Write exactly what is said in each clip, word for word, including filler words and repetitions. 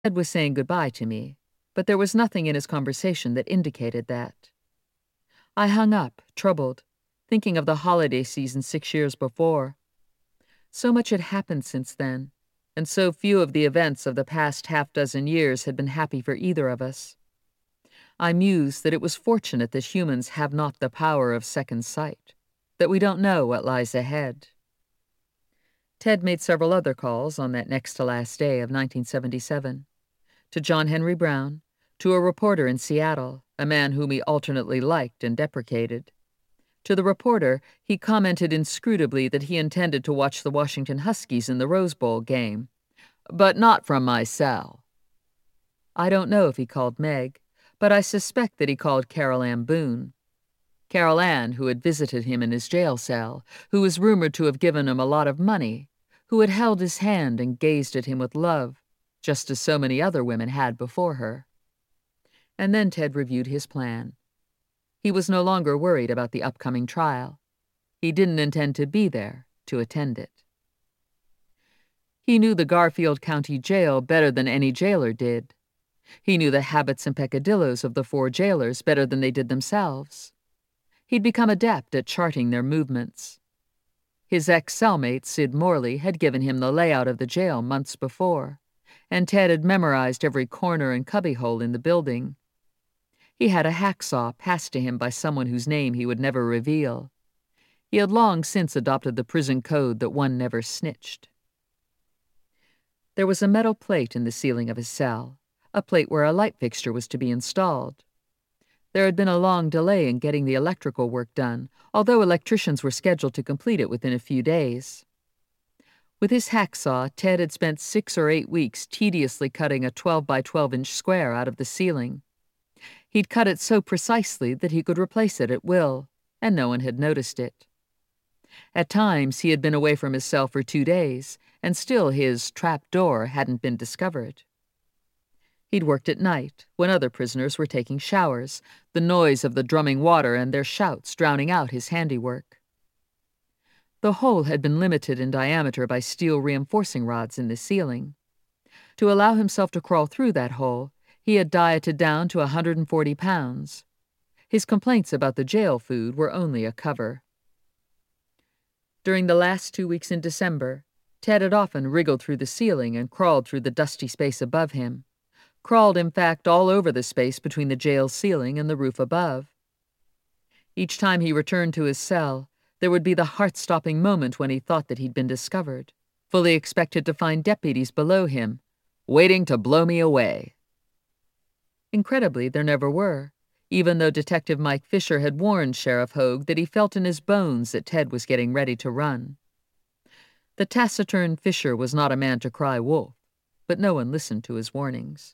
Ted was saying goodbye to me, but there was nothing in his conversation that indicated that. I hung up, troubled, thinking of the holiday season six years before. So much had happened since then, and so few of the events of the past half-dozen years had been happy for either of us. I mused that it was fortunate that humans have not the power of second sight, that we don't know what lies ahead. Ted made several other calls on that next-to-last day of nineteen seventy-seven. To John Henry Brown, to a reporter in Seattle, a man whom he alternately liked and deprecated. To the reporter, he commented inscrutably that he intended to watch the Washington Huskies in the Rose Bowl game, but not from my cell. I don't know if he called Meg, but I suspect that he called Carol Ann Boone. Carol Ann, who had visited him in his jail cell, who was rumored to have given him a lot of money, who had held his hand and gazed at him with love, just as so many other women had before her. And then Ted reviewed his plan. He was no longer worried about the upcoming trial. He didn't intend to be there to attend it. He knew the Garfield County Jail better than any jailer did. He knew the habits and peccadillos of the four jailers better than they did themselves. He'd become adept at charting their movements. His ex-cellmate, Sid Morley, had given him the layout of the jail months before, and Ted had memorized every corner and cubbyhole in the building. He had a hacksaw passed to him by someone whose name he would never reveal. He had long since adopted the prison code that one never snitched. There was a metal plate in the ceiling of his cell, a plate where a light fixture was to be installed. There had been a long delay in getting the electrical work done, although electricians were scheduled to complete it within a few days. With his hacksaw, Ted had spent six or eight weeks tediously cutting a twelve by twelve inch square out of the ceiling. He'd cut it so precisely that he could replace it at will, and no one had noticed it. At times he had been away from his cell for two days, and still his trap door hadn't been discovered. He'd worked at night, when other prisoners were taking showers, the noise of the drumming water and their shouts drowning out his handiwork. The hole had been limited in diameter by steel reinforcing rods in the ceiling. To allow himself to crawl through that hole, he had dieted down to one hundred forty pounds. His complaints about the jail food were only a cover. During the last two weeks in December, Ted had often wriggled through the ceiling and crawled through the dusty space above him. Crawled, in fact, all over the space between the jail ceiling and the roof above. Each time he returned to his cell, there would be the heart-stopping moment when he thought that he'd been discovered, fully expected to find deputies below him, waiting to blow me away. Incredibly, there never were, even though Detective Mike Fisher had warned Sheriff Hogue that he felt in his bones that Ted was getting ready to run. The taciturn Fisher was not a man to cry wolf, but no one listened to his warnings.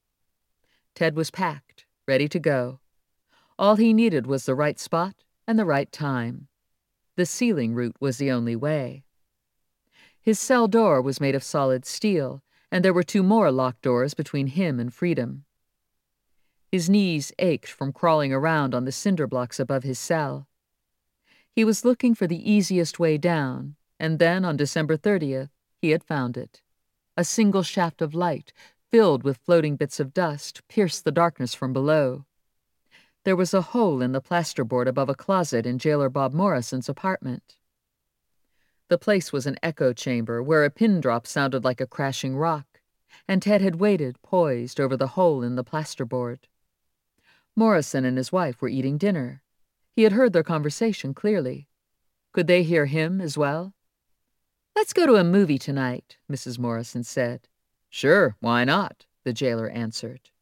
Ted was packed, ready to go. All he needed was the right spot and the right time. The ceiling route was the only way. His cell door was made of solid steel, and there were two more locked doors between him and freedom. His knees ached from crawling around on the cinder blocks above his cell. He was looking for the easiest way down, and then on December thirtieth, he had found it. A single shaft of light, filled with floating bits of dust, pierced the darkness from below. There was a hole in the plasterboard above a closet in Jailer Bob Morrison's apartment. The place was an echo chamber where a pin drop sounded like a crashing rock, and Ted had waited, poised, over the hole in the plasterboard. Morrison and his wife were eating dinner. He had heard their conversation clearly. Could they hear him as well? "Let's go to a movie tonight," Missus Morrison said. "Sure, why not?" the jailer answered.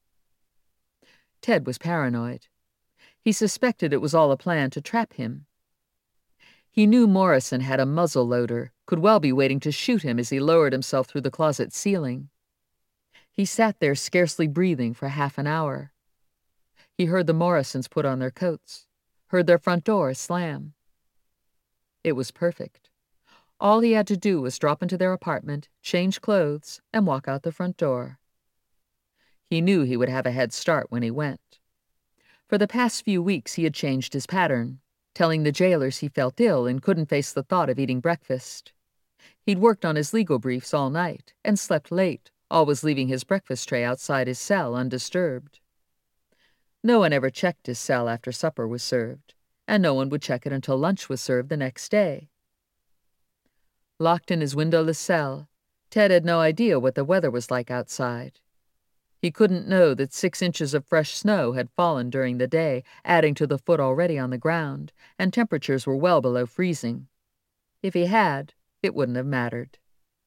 Ted was paranoid. He suspected it was all a plan to trap him. He knew Morrison had a muzzle loader, could well be waiting to shoot him as he lowered himself through the closet ceiling. He sat there scarcely breathing for half an hour. He heard the Morrisons put on their coats, heard their front door slam. It was perfect. All he had to do was drop into their apartment, change clothes, and walk out the front door. He knew he would have a head start when he went. For the past few weeks he had changed his pattern, telling the jailers he felt ill and couldn't face the thought of eating breakfast. He'd worked on his legal briefs all night and slept late, always leaving his breakfast tray outside his cell undisturbed. No one ever checked his cell after supper was served, and no one would check it until lunch was served the next day. Locked in his windowless cell, Ted had no idea what the weather was like outside. He couldn't know that six inches of fresh snow had fallen during the day, adding to the foot already on the ground, and temperatures were well below freezing. If he had, it wouldn't have mattered.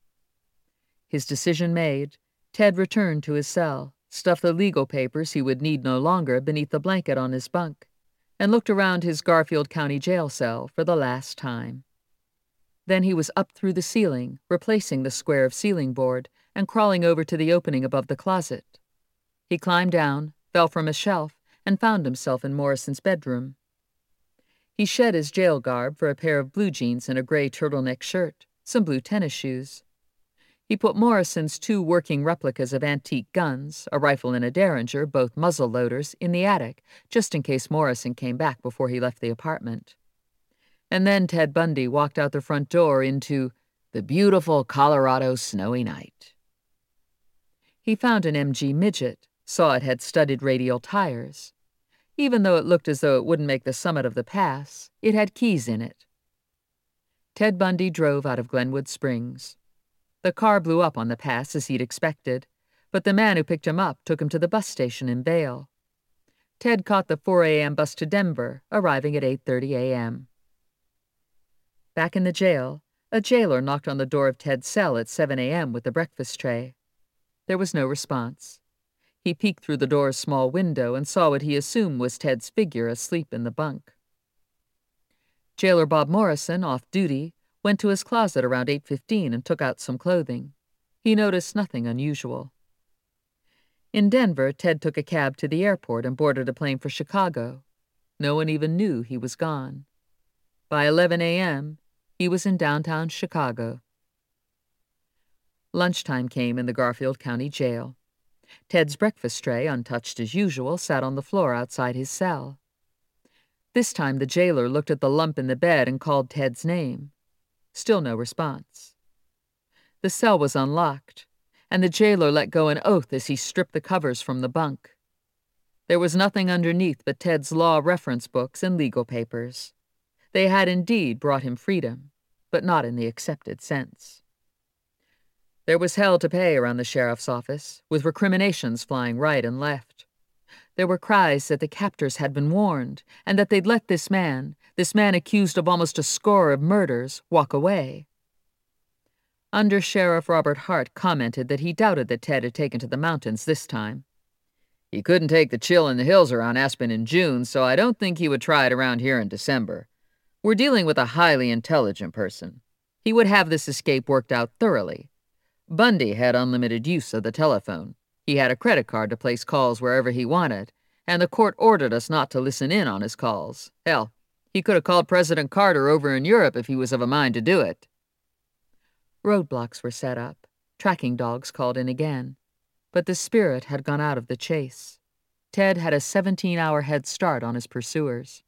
His decision made, Ted returned to his cell, stuffed the legal papers he would need no longer beneath the blanket on his bunk, and looked around his Garfield County jail cell for the last time. Then he was up through the ceiling, replacing the square of ceiling board, and crawling over to the opening above the closet. He climbed down, fell from a shelf, and found himself in Morrison's bedroom. He shed his jail garb for a pair of blue jeans and a gray turtleneck shirt, some blue tennis shoes. He put Morrison's two working replicas of antique guns, a rifle and a Derringer, both muzzle loaders, in the attic, just in case Morrison came back before he left the apartment. And then Ted Bundy walked out the front door into the beautiful Colorado snowy night. He found an M G Midget, saw it had studded radial tires. Even though it looked as though it wouldn't make the summit of the pass, it had keys in it. Ted Bundy drove out of Glenwood Springs. The car blew up on the pass as he'd expected, but the man who picked him up took him to the bus station in Vail. Ted caught the four a.m. bus to Denver, arriving at eight thirty a.m. Back in the jail, a jailer knocked on the door of Ted's cell at seven a.m. with the breakfast tray. There was no response. He peeked through the door's small window and saw what he assumed was Ted's figure asleep in the bunk. Jailer Bob Morrison, off duty, went to his closet around eight fifteen and took out some clothing. He noticed nothing unusual. In Denver, Ted took a cab to the airport and boarded a plane for Chicago. No one even knew he was gone. By eleven a.m., he was in downtown Chicago. Lunchtime came in the Garfield County Jail. Ted's breakfast tray, untouched as usual, sat on the floor outside his cell. This time the jailer looked at the lump in the bed and called Ted's name. Still no response. The cell was unlocked, and the jailer let go an oath as he stripped the covers from the bunk. There was nothing underneath but Ted's law reference books and legal papers. They had indeed brought him freedom, but not in the accepted sense. There was hell to pay around the sheriff's office, with recriminations flying right and left. There were cries that the captors had been warned, and that they'd let this man, this man accused of almost a score of murders, walk away. Under Sheriff Robert Hart commented that he doubted that Ted had taken to the mountains this time. He couldn't take the chill in the hills around Aspen in June, so I don't think he would try it around here in December. We're dealing with a highly intelligent person. He would have this escape worked out thoroughly. Bundy had unlimited use of the telephone. He had a credit card to place calls wherever he wanted, and the court ordered us not to listen in on his calls. Hell, he could have called President Carter over in Europe if he was of a mind to do it. Roadblocks were set up. Tracking dogs called in again. But the spirit had gone out of the chase. Ted had a seventeen-hour head start on his pursuers.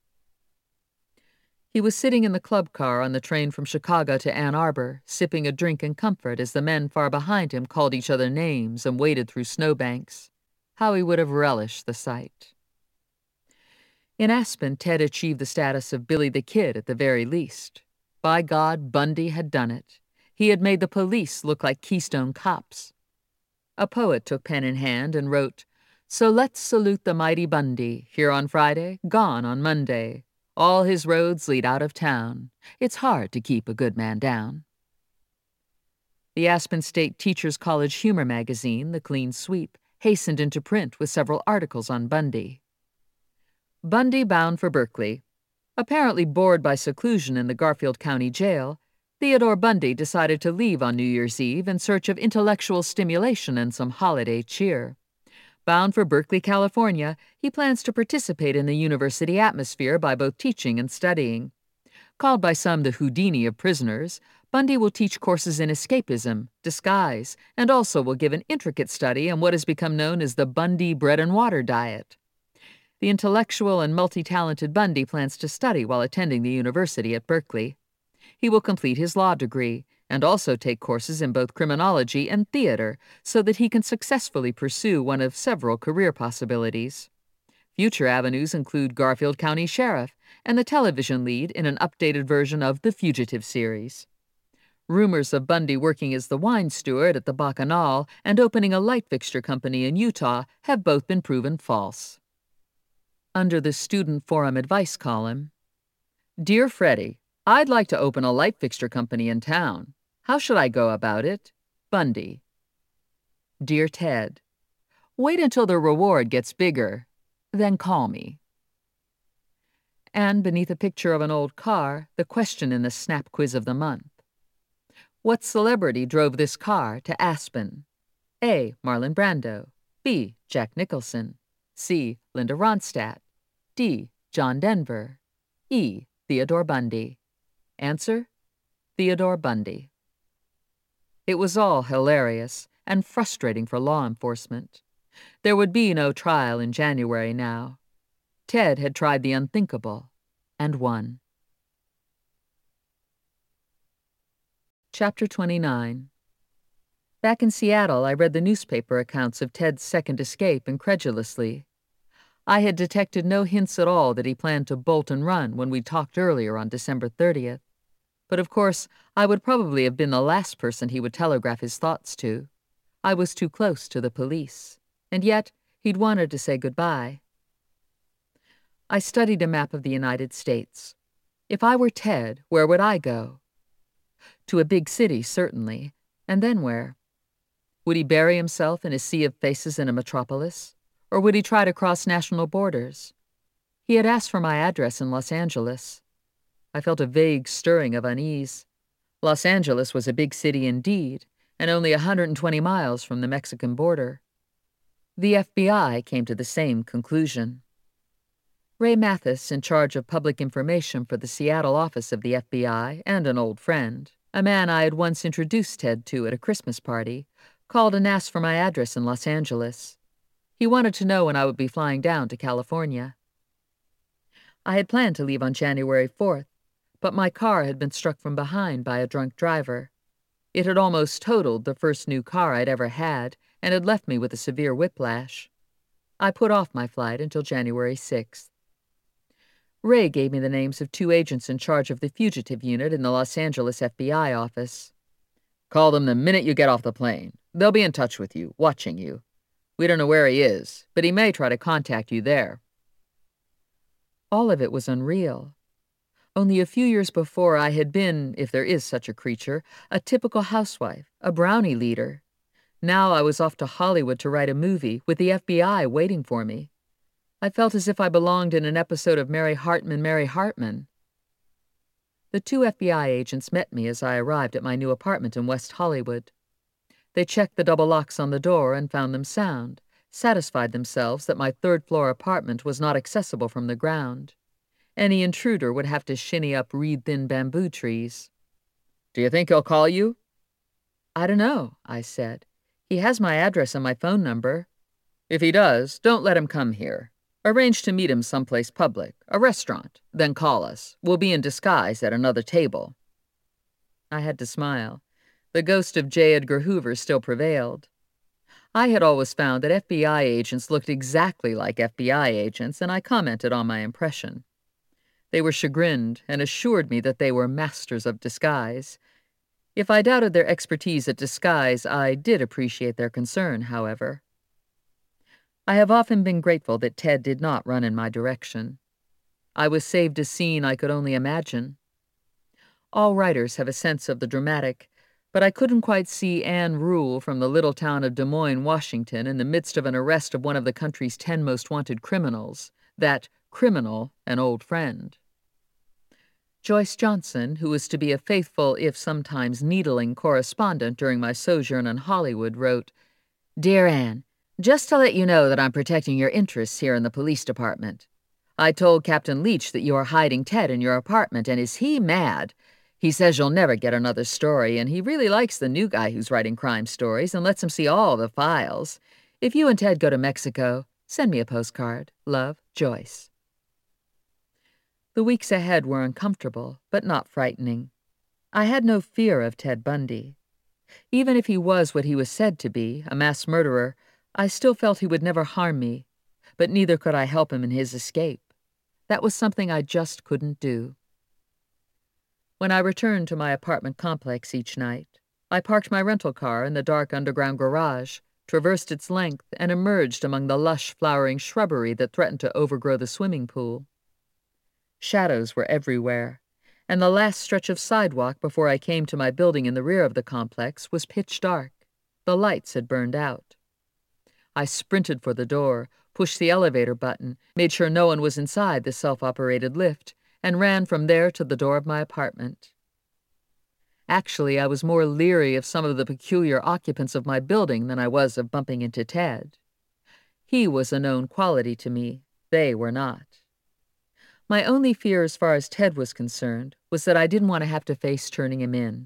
He was sitting in the club car on the train from Chicago to Ann Arbor, sipping a drink in comfort as the men far behind him called each other names and waded through snowbanks. How he would have relished the sight. In Aspen, Ted achieved the status of Billy the Kid at the very least. By God, Bundy had done it. He had made the police look like Keystone Cops. A poet took pen in hand and wrote, "So let's salute the mighty Bundy, here on Friday, gone on Monday. All his roads lead out of town. It's hard to keep a good man down." The Aspen State Teachers College humor magazine, The Clean Sweep, hastened into print with several articles on Bundy. Bundy bound for Berkeley. Apparently bored by seclusion in the Garfield County Jail, Theodore Bundy decided to leave on New Year's Eve in search of intellectual stimulation and some holiday cheer. Bound for Berkeley, California, he plans to participate in the university atmosphere by both teaching and studying. Called by some the Houdini of prisoners, Bundy will teach courses in escapism, disguise, and also will give an intricate study on what has become known as the Bundy bread and water diet. The intellectual and multi-talented Bundy plans to study while attending the university at Berkeley. He will complete his law degree, and also take courses in both criminology and theater so that he can successfully pursue one of several career possibilities. Future avenues include Garfield County Sheriff and the television lead in an updated version of The Fugitive series. Rumors of Bundy working as the wine steward at the Bacchanal and opening a light fixture company in Utah have both been proven false. Under the Student Forum Advice column, Dear Freddie, I'd like to open a light fixture company in town. How should I go about it? Bundy. Dear Ted, wait until the reward gets bigger, then call me. And beneath a picture of an old car, the question in the Snap Quiz of the month. What celebrity drove this car to Aspen? A. Marlon Brando. B. Jack Nicholson. C. Linda Ronstadt. D. John Denver. E. Theodore Bundy. Answer: Theodore Bundy. It was all hilarious and frustrating for law enforcement. There would be no trial in January now. Ted had tried the unthinkable and won. Chapter twenty-nine. Back in Seattle, I read the newspaper accounts of Ted's second escape incredulously. I had detected no hints at all that he planned to bolt and run when we talked earlier on December thirtieth. But of course, I would probably have been the last person he would telegraph his thoughts to. I was too close to the police, and yet he'd wanted to say goodbye. I studied a map of the United States. If I were Ted, where would I go? To a big city, certainly. And then where? Would he bury himself in a sea of faces in a metropolis? Or would he try to cross national borders? He had asked for my address in Los Angeles. I felt a vague stirring of unease. Los Angeles was a big city indeed, and only one hundred twenty miles from the Mexican border. The F B I came to the same conclusion. Ray Mathis, in charge of public information for the Seattle office of the F B I, and an old friend, a man I had once introduced Ted to at a Christmas party, called and asked for my address in Los Angeles. He wanted to know when I would be flying down to California. I had planned to leave on January fourth, but my car had been struck from behind by a drunk driver. It had almost totaled the first new car I'd ever had and had left me with a severe whiplash. I put off my flight until January sixth. Ray gave me the names of two agents in charge of the fugitive unit in the Los Angeles F B I office. Call them the minute you get off the plane. They'll be in touch with you, watching you. We don't know where he is, but he may try to contact you there. All of it was unreal. Only a few years before I had been, if there is such a creature, a typical housewife, a brownie leader. Now I was off to Hollywood to write a movie, with the F B I waiting for me. I felt as if I belonged in an episode of Mary Hartman, Mary Hartman. The two F B I agents met me as I arrived at my new apartment in West Hollywood. They checked the double locks on the door and found them sound, satisfied themselves that my third-floor apartment was not accessible from the ground. Any intruder would have to shinny up reed-thin bamboo trees. Do you think he'll call you? I don't know, I said. He has my address and my phone number. If he does, don't let him come here. Arrange to meet him someplace public, a restaurant, then call us. We'll be in disguise at another table. I had to smile. The ghost of J. Edgar Hoover still prevailed. I had always found that F B I agents looked exactly like F B I agents, and I commented on my impression. They were chagrined and assured me that they were masters of disguise. If I doubted their expertise at disguise, I did appreciate their concern, however. I have often been grateful that Ted did not run in my direction. I was saved a scene I could only imagine. All writers have a sense of the dramatic, but I couldn't quite see Anne Rule from the little town of Des Moines, Washington, in the midst of an arrest of one of the country's ten most wanted criminals, that criminal an old friend. Joyce Johnson, who was to be a faithful, if sometimes needling, correspondent during my sojourn in Hollywood, wrote, Dear Anne, just to let you know that I'm protecting your interests here in the police department. I told Captain Leach that you are hiding Ted in your apartment, and is he mad? He says you'll never get another story, and he really likes the new guy who's writing crime stories and lets him see all the files. If you and Ted go to Mexico, send me a postcard. Love, Joyce. The weeks ahead were uncomfortable, but not frightening. I had no fear of Ted Bundy. Even if he was what he was said to be, a mass murderer, I still felt he would never harm me, but neither could I help him in his escape. That was something I just couldn't do. When I returned to my apartment complex each night, I parked my rental car in the dark underground garage, traversed its length, and emerged among the lush flowering shrubbery that threatened to overgrow the swimming pool. Shadows were everywhere, and the last stretch of sidewalk before I came to my building in the rear of the complex was pitch dark. The lights had burned out. I sprinted for the door, pushed the elevator button, made sure no one was inside the self-operated lift, and ran from there to the door of my apartment. Actually, I was more leery of some of the peculiar occupants of my building than I was of bumping into Ted. He was a known quality to me. They were not. My only fear as far as Ted was concerned was that I didn't want to have to face turning him in.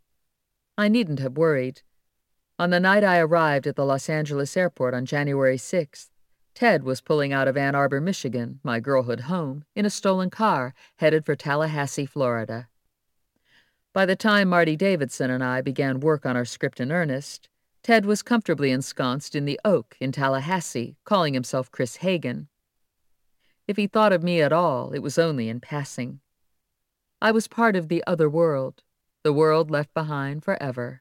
I needn't have worried. On the night I arrived at the Los Angeles airport on January sixth, Ted was pulling out of Ann Arbor, Michigan, my girlhood home, in a stolen car, headed for Tallahassee, Florida. By the time Marty Davidson and I began work on our script in earnest, Ted was comfortably ensconced in the Oak in Tallahassee, calling himself Chris Hagen. If he thought of me at all, it was only in passing. I was part of the other world, the world left behind forever.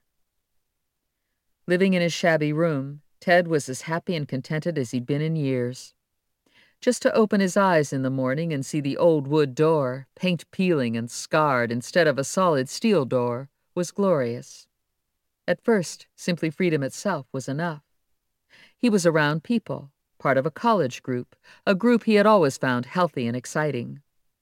Living in his shabby room, Ted was as happy and contented as he'd been in years. Just to open his eyes in the morning and see the old wood door, paint peeling and scarred instead of a solid steel door, was glorious. At first, simply freedom itself was enough. He was around people, part of a college group, a group he had always found healthy and exciting.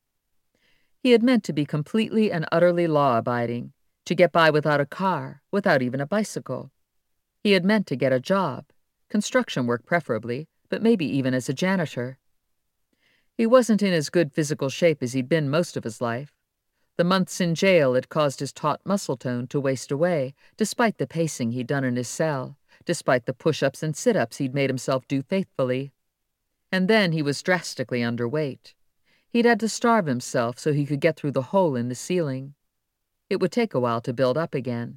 He had meant to be completely and utterly law-abiding, to get by without a car, without even a bicycle. He had meant to get a job, construction work preferably, but maybe even as a janitor. He wasn't in as good physical shape as he'd been most of his life. The months in jail had caused his taut muscle tone to waste away, despite the pacing he'd done in his cell, despite the push-ups and sit-ups he'd made himself do faithfully. And then he was drastically underweight. He'd had to starve himself so he could get through the hole in the ceiling. It would take a while to build up again.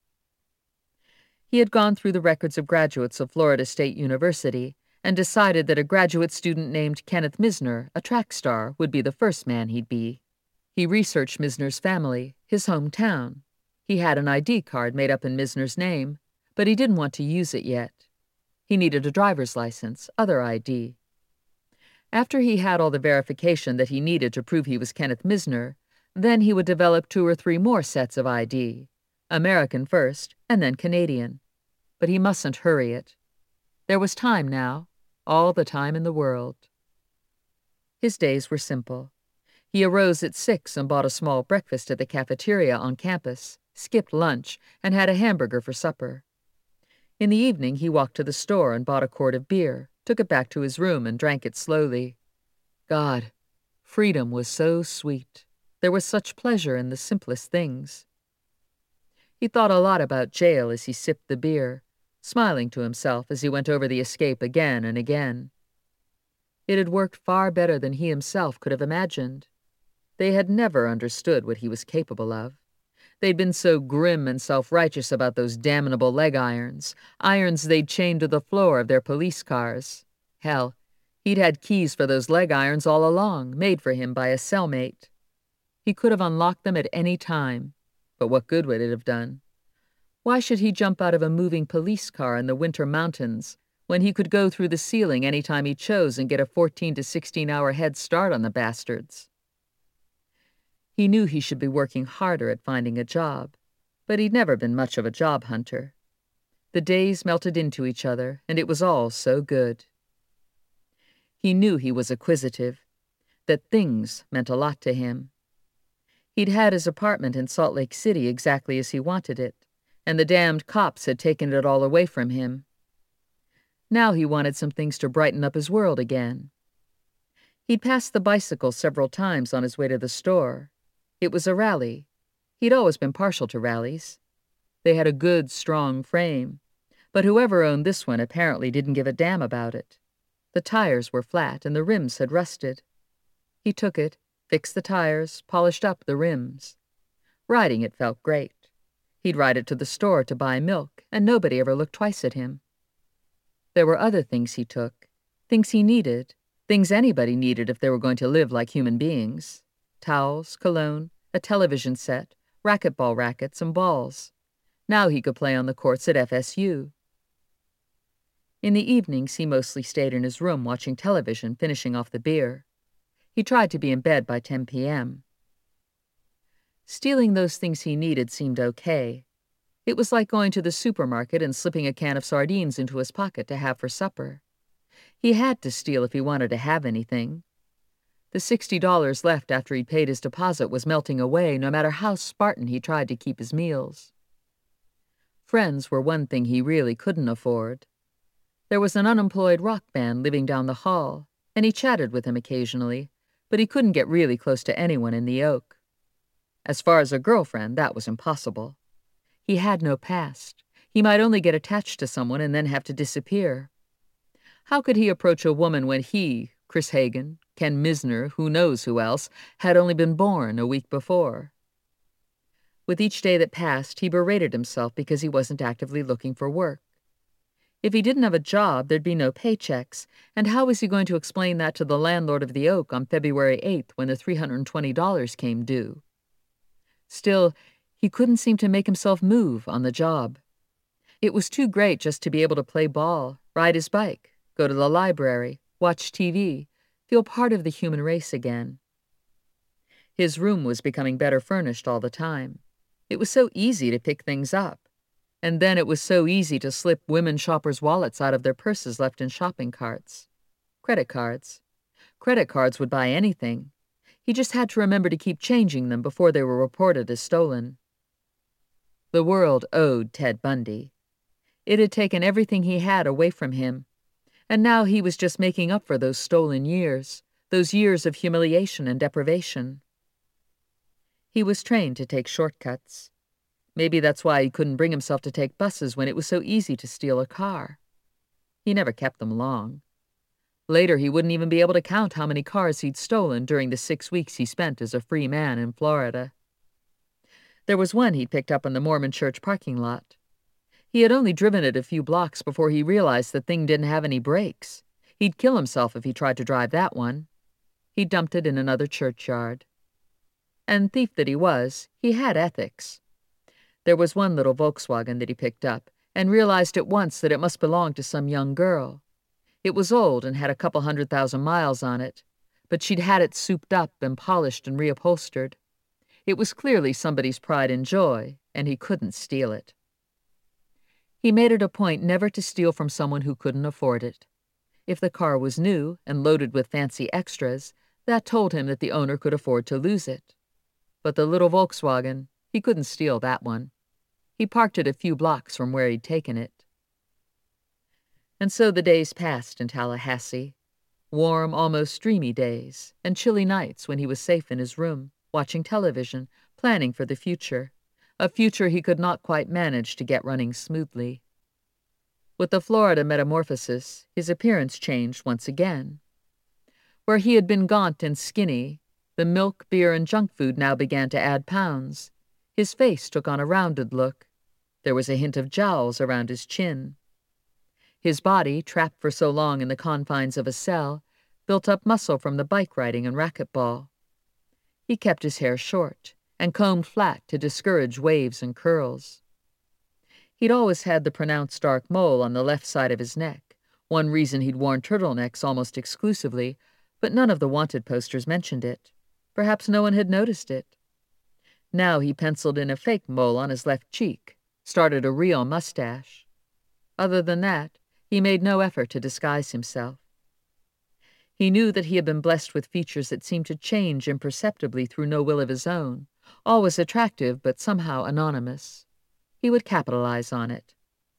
He had gone through the records of graduates of Florida State University and decided that a graduate student named Kenneth Misner, a track star, would be the first man he'd be. He researched Misner's family, his hometown. He had an I D card made up in Misner's name, but he didn't want to use it yet. He needed a driver's license, other I D. After he had all the verification that he needed to prove he was Kenneth Misner, then he would develop two or three more sets of I D, American first, and then Canadian. But he mustn't hurry it. There was time now, all the time in the world. His days were simple. He arose at six and bought a small breakfast at the cafeteria on campus, skipped lunch, and had a hamburger for supper. In the evening, he walked to the store and bought a quart of beer, took it back to his room and drank it slowly. God, freedom was so sweet. There was such pleasure in the simplest things. He thought a lot about jail as he sipped the beer, smiling to himself as he went over the escape again and again. It had worked far better than he himself could have imagined. They had never understood what he was capable of. They'd been so grim and self-righteous about those damnable leg irons, irons they'd chained to the floor of their police cars. Hell, he'd had keys for those leg irons all along, made for him by a cellmate. He could have unlocked them at any time, but what good would it have done? Why should he jump out of a moving police car in the winter mountains when he could go through the ceiling any time he chose and get a fourteen to sixteen hour head start on the bastards? He knew he should be working harder at finding a job, but he'd never been much of a job hunter. The days melted into each other, and it was all so good. He knew he was acquisitive, that things meant a lot to him. He'd had his apartment in Salt Lake City exactly as he wanted it, and the damned cops had taken it all away from him. Now he wanted some things to brighten up his world again. He'd passed the bicycle several times on his way to the store. It was a rally. He'd always been partial to rallies. They had a good, strong frame, but whoever owned this one apparently didn't give a damn about it. The tires were flat and the rims had rusted. He took it, fixed the tires, polished up the rims. Riding it felt great. He'd ride it to the store to buy milk, and nobody ever looked twice at him. There were other things he took, things he needed, things anybody needed if they were going to live like human beings. Towels, cologne, a television set, racquetball rackets, and balls. Now he could play on the courts at F S U. In the evenings, he mostly stayed in his room watching television, finishing off the beer. He tried to be in bed by ten p m Stealing those things he needed seemed okay. It was like going to the supermarket and slipping a can of sardines into his pocket to have for supper. He had to steal if he wanted to have anything. The sixty dollars left after he'd paid his deposit was melting away, no matter how Spartan he tried to keep his meals. Friends were one thing he really couldn't afford. There was an unemployed rock band living down the hall, and he chatted with him occasionally, but he couldn't get really close to anyone in the Oak. As far as a girlfriend, that was impossible. He had no past. He might only get attached to someone and then have to disappear. How could he approach a woman when he, Chris Hagen, Ken Misner, who knows who else, had only been born a week before? With each day that passed, he berated himself because he wasn't actively looking for work. If he didn't have a job, there'd be no paychecks, and how was he going to explain that to the landlord of the Oak on February eighth when the three hundred twenty dollars came due? Still, he couldn't seem to make himself move on the job. It was too great just to be able to play ball, ride his bike, go to the library, watch T V, feel part of the human race again. His room was becoming better furnished all the time. It was so easy to pick things up. And then it was so easy to slip women shoppers' wallets out of their purses left in shopping carts. Credit cards. Credit cards would buy anything. He just had to remember to keep changing them before they were reported as stolen. The world owed Ted Bundy. It had taken everything he had away from him, and now he was just making up for those stolen years, those years of humiliation and deprivation. He was trained to take shortcuts. Maybe that's why he couldn't bring himself to take buses when it was so easy to steal a car. He never kept them long. Later, he wouldn't even be able to count how many cars he'd stolen during the six weeks he spent as a free man in Florida. There was one he'd picked up in the Mormon church parking lot. He had only driven it a few blocks before he realized the thing didn't have any brakes. He'd kill himself if he tried to drive that one. He dumped it in another churchyard. And thief that he was, he had ethics. There was one little Volkswagen that he picked up, and realized at once that it must belong to some young girl. It was old and had a couple hundred thousand miles on it, but she'd had it souped up and polished and reupholstered. It was clearly somebody's pride and joy, and he couldn't steal it. He made it a point never to steal from someone who couldn't afford it. If the car was new and loaded with fancy extras, that told him that the owner could afford to lose it. But the little Volkswagen, he couldn't steal that one. He parked it a few blocks from where he'd taken it. And so the days passed in Tallahassee. Warm, almost dreamy days, and chilly nights when he was safe in his room, watching television, planning for the future, a future he could not quite manage to get running smoothly. With the Florida metamorphosis, his appearance changed once again. Where he had been gaunt and skinny, the milk, beer, and junk food now began to add pounds. His face took on a rounded look. There was a hint of jowls around his chin. His body, trapped for so long in the confines of a cell, built up muscle from the bike riding and racquetball. He kept his hair short and combed flat to discourage waves and curls. He'd always had the pronounced dark mole on the left side of his neck, one reason he'd worn turtlenecks almost exclusively, but none of the wanted posters mentioned it. Perhaps no one had noticed it. Now he penciled in a fake mole on his left cheek, started a real mustache. Other than that, he made no effort to disguise himself. He knew that he had been blessed with features that seemed to change imperceptibly through no will of his own, always attractive but somehow anonymous. He would capitalize on it.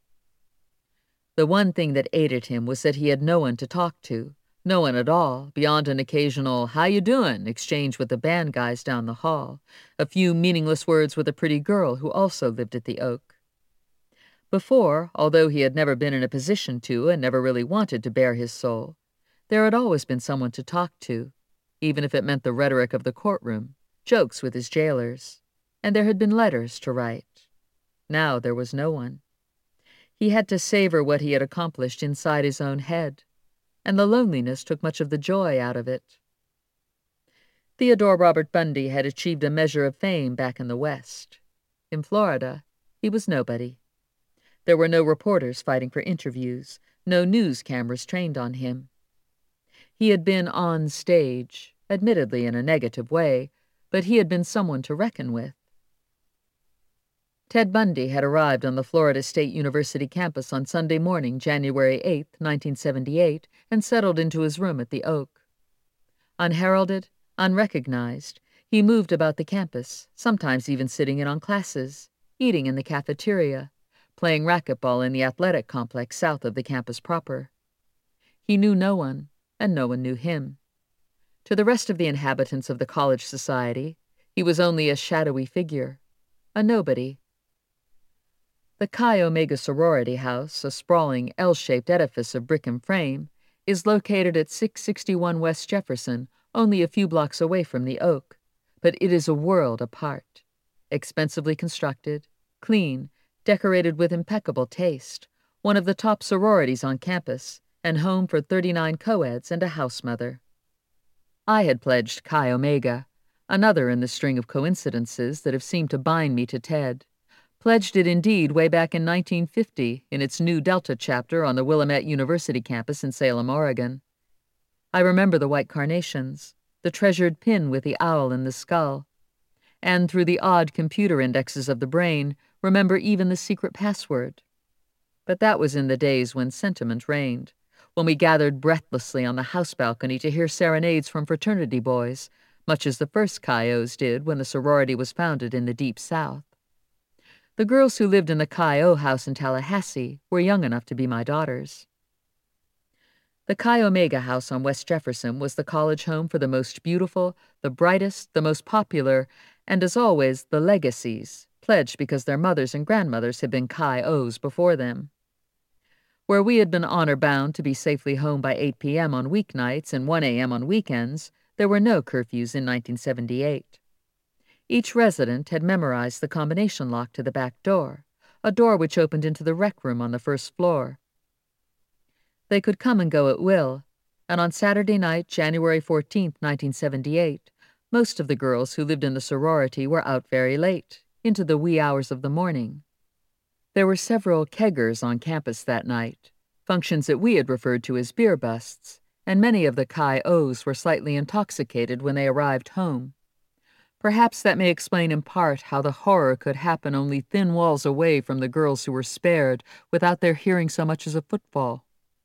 The one thing that aided him was that he had no one to talk to, no one at all, beyond an occasional "how you doin'" exchange with the band guys down the hall, a few meaningless words with a pretty girl who also lived at the Oak. Before, although he had never been in a position to and never really wanted to bare his soul, there had always been someone to talk to, even if it meant the rhetoric of the courtroom, jokes with his jailers. and there had been letters to write. Now there was no one. He had to savor what he had accomplished inside his own head, and the loneliness took much of the joy out of it. Theodore Robert Bundy had achieved a measure of fame back in the West. In Florida, he was nobody. There were no reporters fighting for interviews, no news cameras trained on him. He had been on stage, admittedly in a negative way, but he had been someone to reckon with. Ted Bundy had arrived on the Florida State University campus on Sunday morning, January eighth, nineteen seventy-eight, and settled into his room at the Oak. Unheralded, unrecognized, he moved about the campus, sometimes even sitting in on classes, eating in the cafeteria, playing racquetball in the athletic complex south of the campus proper. He knew no one, and no one knew him. To the rest of the inhabitants of the college society, he was only a shadowy figure, a nobody. The Chi Omega Sorority House, a sprawling L-shaped edifice of brick and frame, is located at six sixty-one West Jefferson, only a few blocks away from the Oak, but it is a world apart. Expensively constructed, clean, decorated with impeccable taste, one of the top sororities on campus, and home for thirty-nine co-eds and a house mother. I had pledged Chi Omega, another in the string of coincidences that have seemed to bind me to Ted. Pledged it indeed way back in nineteen fifty in its Nu Delta chapter on the Willamette University campus in Salem, Oregon. I remember the white carnations, the treasured pin with the owl in the skull, and through the odd computer indexes of the brain, remember even the secret password. But that was in the days when sentiment reigned, when we gathered breathlessly on the house balcony to hear serenades from fraternity boys, much as the first Chi Os did when the sorority was founded in the Deep South. The girls who lived in the Chi O house in Tallahassee were young enough to be my daughters. The Chi Omega house on West Jefferson was the college home for the most beautiful, the brightest, the most popular, and as always, the legacies, pledged because their mothers and grandmothers had been Chi Os before them. Where we had been honor-bound to be safely home by eight p.m. on weeknights and one a.m. on weekends, there were no curfews in nineteen seventy-eight. Each resident had memorized the combination lock to the back door, a door which opened into the rec room on the first floor. They could come and go at will, and on Saturday night, January fourteenth, nineteen seventy-eight, most of the girls who lived in the sorority were out very late, into the wee hours of the morning. There were several keggers on campus that night, functions that we had referred to as beer busts, and many of the Chi Os were slightly intoxicated when they arrived home. Perhaps that may explain in part how the horror could happen only thin walls away from the girls who were spared without their hearing so much as a footfall.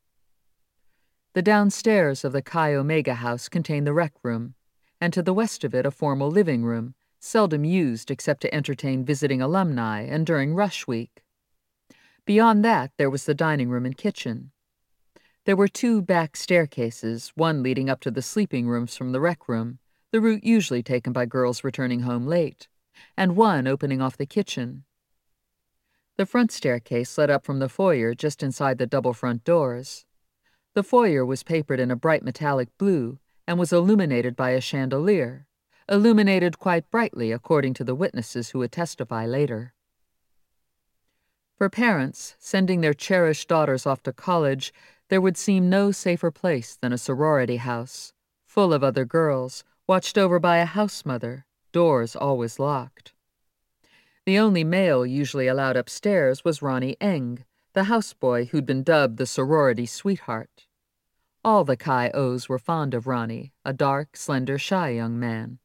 The downstairs of the Chi Omega house contained the rec room, and to the west of it a formal living room, seldom used except to entertain visiting alumni and during rush week. Beyond that there was the dining room and kitchen. There were two back staircases, one leading up to the sleeping rooms from the rec room, the route usually taken by girls returning home late, and one opening off the kitchen. The front staircase led up from the foyer just inside the double front doors. The foyer was papered in a bright metallic blue and was illuminated by a chandelier, illuminated quite brightly according to the witnesses who would testify later. For parents, sending their cherished daughters off to college, there would seem no safer place than a sorority house, full of other girls, watched over by a house mother, doors always locked. The only male usually allowed upstairs was Ronnie Eng, the houseboy who'd been dubbed the sorority sweetheart. All the Chi Os were fond of Ronnie, a dark, slender, shy young man.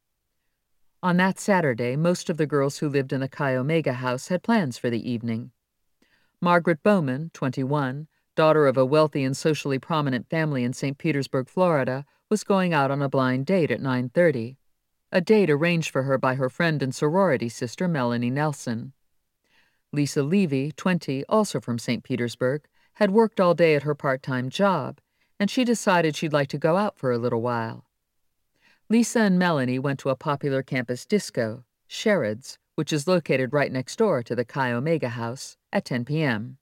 On that Saturday, most of the girls who lived in the Chi Omega house had plans for the evening. Margaret Bowman, twenty-one, daughter of a wealthy and socially prominent family in Saint Petersburg, Florida, was going out on a blind date at nine thirty, a date arranged for her by her friend and sorority sister Melanie Nelson. Lisa Levy, twenty, also from Saint Petersburg, had worked all day at her part-time job, and she decided she'd like to go out for a little while. Lisa and Melanie went to a popular campus disco, Sherrod's, which is located right next door to the Chi Omega house, at ten p.m.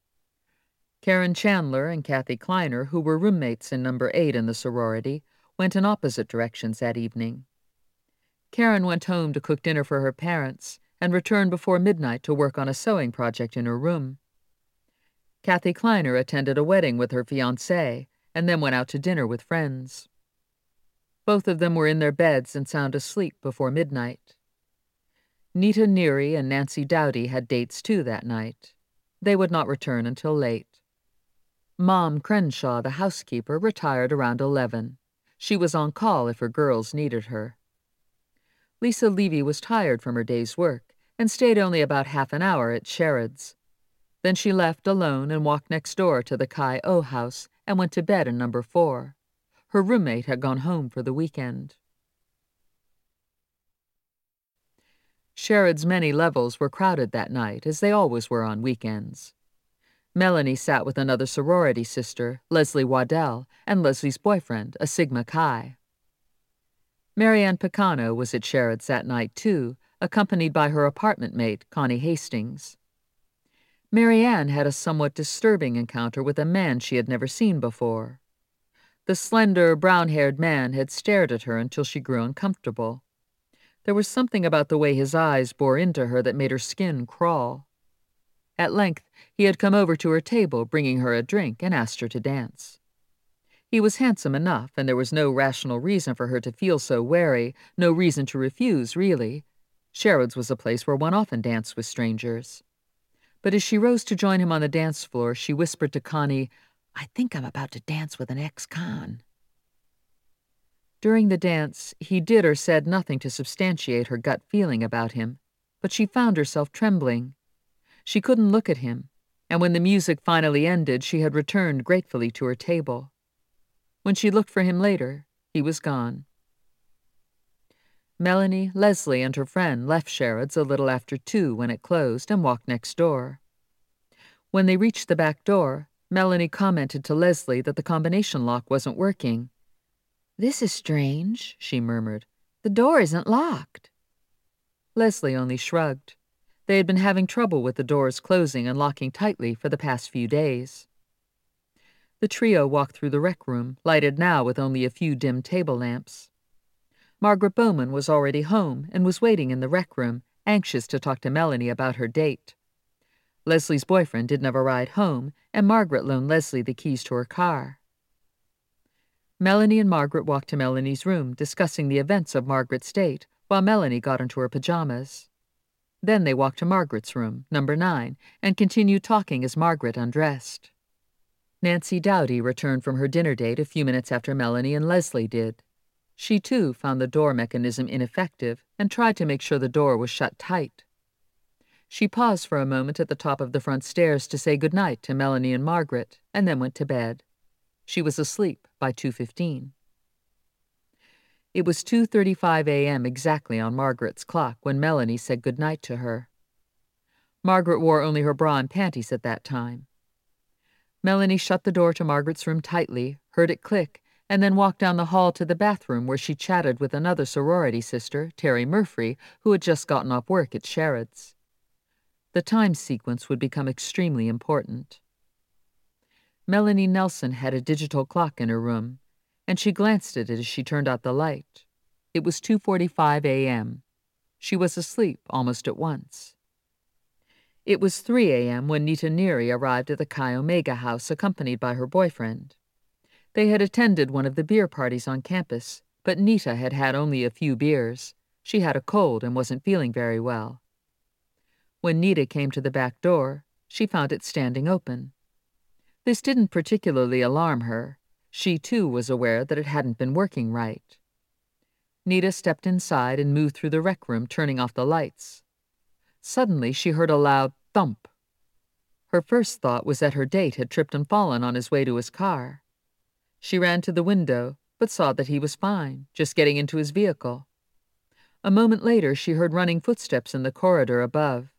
Karen Chandler and Kathy Kleiner, who were roommates in number eight in the sorority, went in opposite directions that evening. Karen went home to cook dinner for her parents and returned before midnight to work on a sewing project in her room. Kathy Kleiner attended a wedding with her fiancé and then went out to dinner with friends. Both of them were in their beds and sound asleep before midnight. Nita Neary and Nancy Dowdy had dates too that night. They would not return until late. Mom Crenshaw, the housekeeper, retired around eleven. She was on call if her girls needed her. Lisa Levy was tired from her day's work and stayed only about half an hour at Sherrod's. Then she left alone and walked next door to the Kai O house and went to bed in number four. Her roommate had gone home for the weekend. Sherrod's many levels were crowded that night, as they always were on weekends. Melanie sat with another sorority sister, Leslie Waddell, and Leslie's boyfriend, a Sigma Chi. Marianne Picano was at Sherrod's that night, too, accompanied by her apartment mate, Connie Hastings. Marianne had a somewhat disturbing encounter with a man she had never seen before. The slender, brown-haired man had stared at her until she grew uncomfortable. There was something about the way his eyes bore into her that made her skin crawl. At length, he had come over to her table, bringing her a drink, and asked her to dance. He was handsome enough, and there was no rational reason for her to feel so wary, no reason to refuse, really. Sherrod's was a place where one often danced with strangers. But as she rose to join him on the dance floor, she whispered to Connie, "I think I'm about to dance with an ex-con." During the dance, he did or said nothing to substantiate her gut feeling about him, but she found herself trembling. She couldn't look at him, and when the music finally ended, she had returned gratefully to her table. When she looked for him later, he was gone. Melanie, Leslie, and her friend left Sherrod's a little after two when it closed and walked next door. When they reached the back door, Melanie commented to Leslie that the combination lock wasn't working. "This is strange," she murmured. "The door isn't locked." Leslie only shrugged. They had been having trouble with the doors closing and locking tightly for the past few days. The trio walked through the rec room, lighted now with only a few dim table lamps. Margaret Bowman was already home and was waiting in the rec room, anxious to talk to Melanie about her date. Leslie's boyfriend didn't have a ride home, and Margaret loaned Leslie the keys to her car. Melanie and Margaret walked to Melanie's room, discussing the events of Margaret's date, while Melanie got into her pajamas. Then they walked to Margaret's room, number nine, and continued talking as Margaret undressed. Nancy Dowdy returned from her dinner date a few minutes after Melanie and Leslie did. She, too, found the door mechanism ineffective and tried to make sure the door was shut tight. She paused for a moment at the top of the front stairs to say goodnight to Melanie and Margaret, and then went to bed. She was asleep by two fifteen. It was two thirty-five a m exactly on Margaret's clock when Melanie said goodnight to her. Margaret wore only her bra and panties at that time. Melanie shut the door to Margaret's room tightly, heard it click, and then walked down the hall to the bathroom where she chatted with another sorority sister, Terry Murphy, who had just gotten off work at Sherrod's. The time sequence would become extremely important. Melanie Nelson had a digital clock in her room, and she glanced at it as she turned out the light. It was two forty-five a m She was asleep almost at once. It was three a m when Nita Neary arrived at the Chi Omega house accompanied by her boyfriend. They had attended one of the beer parties on campus, but Nita had had only a few beers. She had a cold and wasn't feeling very well. When Nita came to the back door, she found it standing open. This didn't particularly alarm her. She, too, was aware that it hadn't been working right. Nita stepped inside and moved through the rec room, turning off the lights. Suddenly, she heard a loud thump. Her first thought was that her date had tripped and fallen on his way to his car. She ran to the window, but saw that he was fine, just getting into his vehicle. A moment later, she heard running footsteps in the corridor above.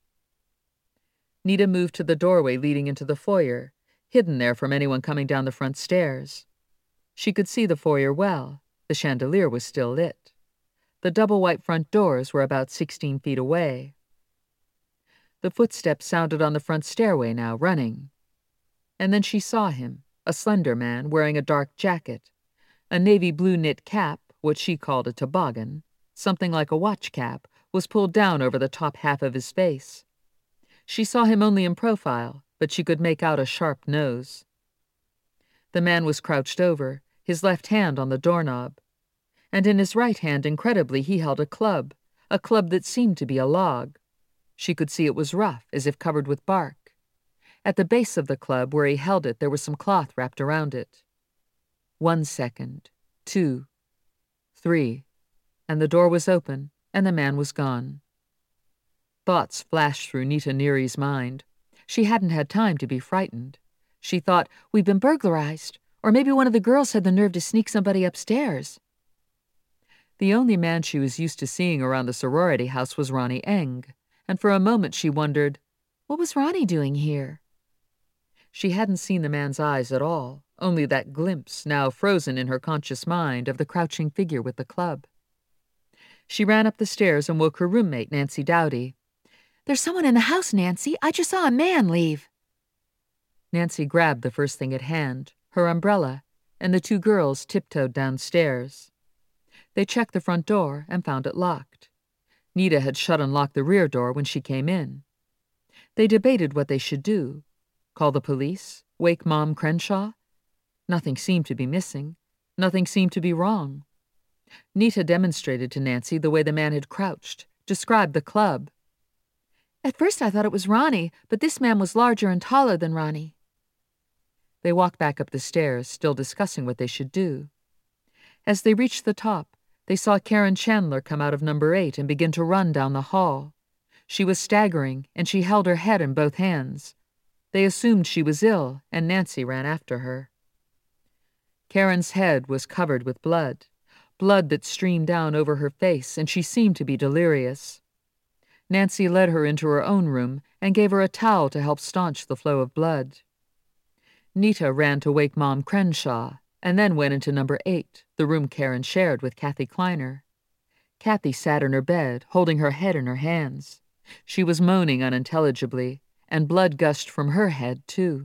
Nita moved to the doorway leading into the foyer, hidden there from anyone coming down the front stairs. She could see the foyer well. The chandelier was still lit. The double white front doors were about sixteen feet away. The footsteps sounded on the front stairway now, running. And then she saw him, a slender man wearing a dark jacket, a navy blue knit cap, what she called a toboggan, something like a watch cap, was pulled down over the top half of his face. She saw him only in profile, but she could make out a sharp nose. The man was crouched over, his left hand on the doorknob. And in his right hand, incredibly, he held a club, a club that seemed to be a log. She could see it was rough, as if covered with bark. At the base of the club, where he held it, there was some cloth wrapped around it. One second, two, three, and the door was open, and the man was gone. Thoughts flashed through Nita Neary's mind. She hadn't had time to be frightened. She thought, we've been burglarized, or maybe one of the girls had the nerve to sneak somebody upstairs. The only man she was used to seeing around the sorority house was Ronnie Eng, and for a moment she wondered, what was Ronnie doing here? She hadn't seen the man's eyes at all, only that glimpse, now frozen in her conscious mind, of the crouching figure with the club. She ran up the stairs and woke her roommate, Nancy Dowdy. "There's someone in the house, Nancy. I just saw a man leave." Nancy grabbed the first thing at hand, her umbrella, and the two girls tiptoed downstairs. They checked the front door and found it locked. Nita had shut and locked the rear door when she came in. They debated what they should do. Call the police? Wake Mom Crenshaw? Nothing seemed to be missing. Nothing seemed to be wrong. Nita demonstrated to Nancy the way the man had crouched, described the club. "At first I thought it was Ronnie, but this man was larger and taller than Ronnie." They walked back up the stairs, still discussing what they should do. As they reached the top, they saw Karen Chandler come out of number eight and begin to run down the hall. She was staggering, and she held her head in both hands. They assumed she was ill, and Nancy ran after her. Karen's head was covered with blood, blood that streamed down over her face, and she seemed to be delirious. Nancy led her into her own room and gave her a towel to help staunch the flow of blood. Nita ran to wake Mom Crenshaw, and then went into number eight, the room Karen shared with Kathy Kleiner. Kathy sat in her bed, holding her head in her hands. She was moaning unintelligibly, and blood gushed from her head, too.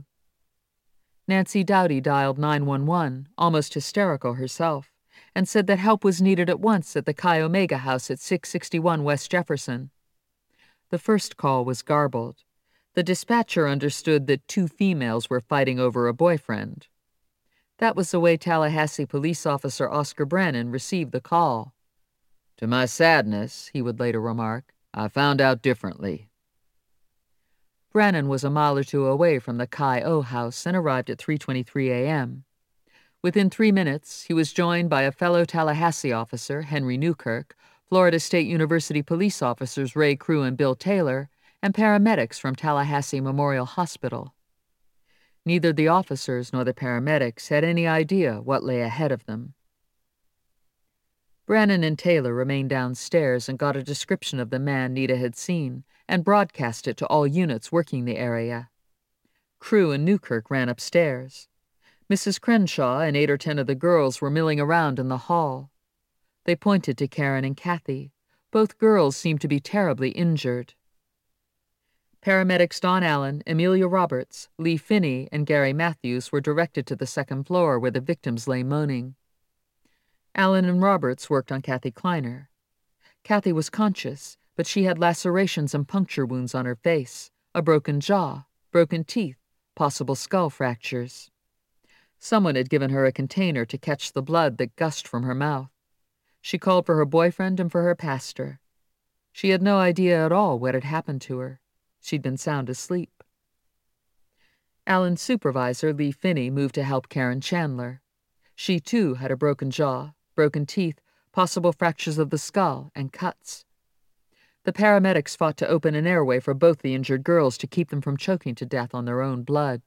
Nancy Dowdy dialed nine one one, almost hysterical herself, and said that help was needed at once at the Chi Omega house at six sixty-one West Jefferson. The first call was garbled. The dispatcher understood that two females were fighting over a boyfriend. That was the way Tallahassee police officer Oscar Brannon received the call. "To my sadness," he would later remark, "I found out differently." Brannon was a mile or two away from the Chi O house and arrived at three twenty-three a m Within three minutes, he was joined by a fellow Tallahassee officer, Henry Newkirk, Florida State University police officers Ray Crew and Bill Taylor, and paramedics from Tallahassee Memorial Hospital. Neither the officers nor the paramedics had any idea what lay ahead of them. Brannon and Taylor remained downstairs and got a description of the man Nita had seen and broadcast it to all units working the area. Crew and Newkirk ran upstairs. Missus Crenshaw and eight or ten of the girls were milling around in the hall. They pointed to Karen and Kathy. Both girls seemed to be terribly injured. Paramedics Don Allen, Amelia Roberts, Lee Finney, and Gary Matthews were directed to the second floor where the victims lay moaning. Allen and Roberts worked on Kathy Kleiner. Kathy was conscious, but she had lacerations and puncture wounds on her face, a broken jaw, broken teeth, possible skull fractures. Someone had given her a container to catch the blood that gushed from her mouth. She called for her boyfriend and for her pastor. She had no idea at all what had happened to her. She'd been sound asleep. Allen's supervisor, Lee Finney, moved to help Karen Chandler. She, too, had a broken jaw, broken teeth, possible fractures of the skull, and cuts. The paramedics fought to open an airway for both the injured girls to keep them from choking to death on their own blood.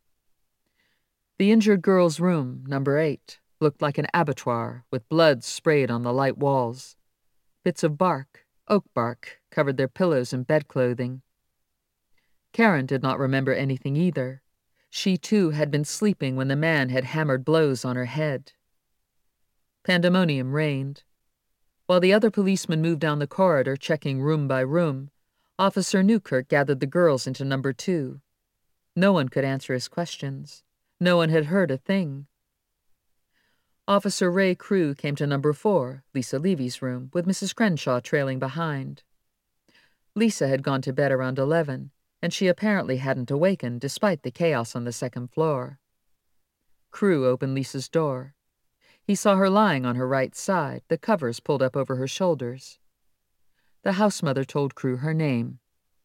The injured girl's room, number eight, looked like an abattoir, with blood sprayed on the light walls. Bits of bark, oak bark, covered their pillows and bedclothing. Karen did not remember anything either. She, too, had been sleeping when the man had hammered blows on her head. Pandemonium reigned. While the other policemen moved down the corridor, checking room by room, Officer Newkirk gathered the girls into number two. No one could answer his questions. No one had heard a thing. Officer Ray Crew came to number four, Lisa Levy's room, with Missus Crenshaw trailing behind. Lisa had gone to bed around eleven, and she apparently hadn't awakened despite the chaos on the second floor. Crew opened Lisa's door. He saw her lying on her right side, the covers pulled up over her shoulders. The house mother told Crew her name.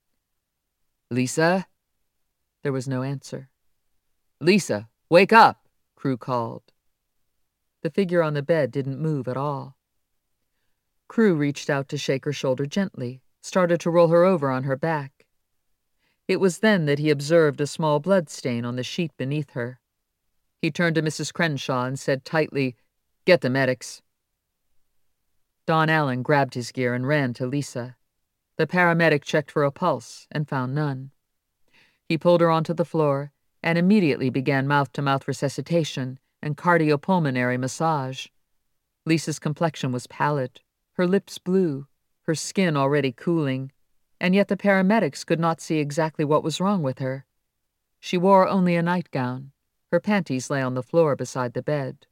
"Lisa?" There was no answer. "Lisa, wake up!" Crew called. The figure on the bed didn't move at all. Crew reached out to shake her shoulder gently, started to roll her over on her back. It was then that he observed a small blood stain on the sheet beneath her. He turned to Missus Crenshaw and said tightly, "Get the medics." Don Allen grabbed his gear and ran to Lisa. The paramedic checked for a pulse and found none. He pulled her onto the floor and immediately began mouth-to-mouth resuscitation and cardiopulmonary massage. Lisa's complexion was pallid, her lips blue, her skin already cooling, and yet the paramedics could not see exactly what was wrong with her. She wore only a nightgown. Her panties lay on the floor beside the bed.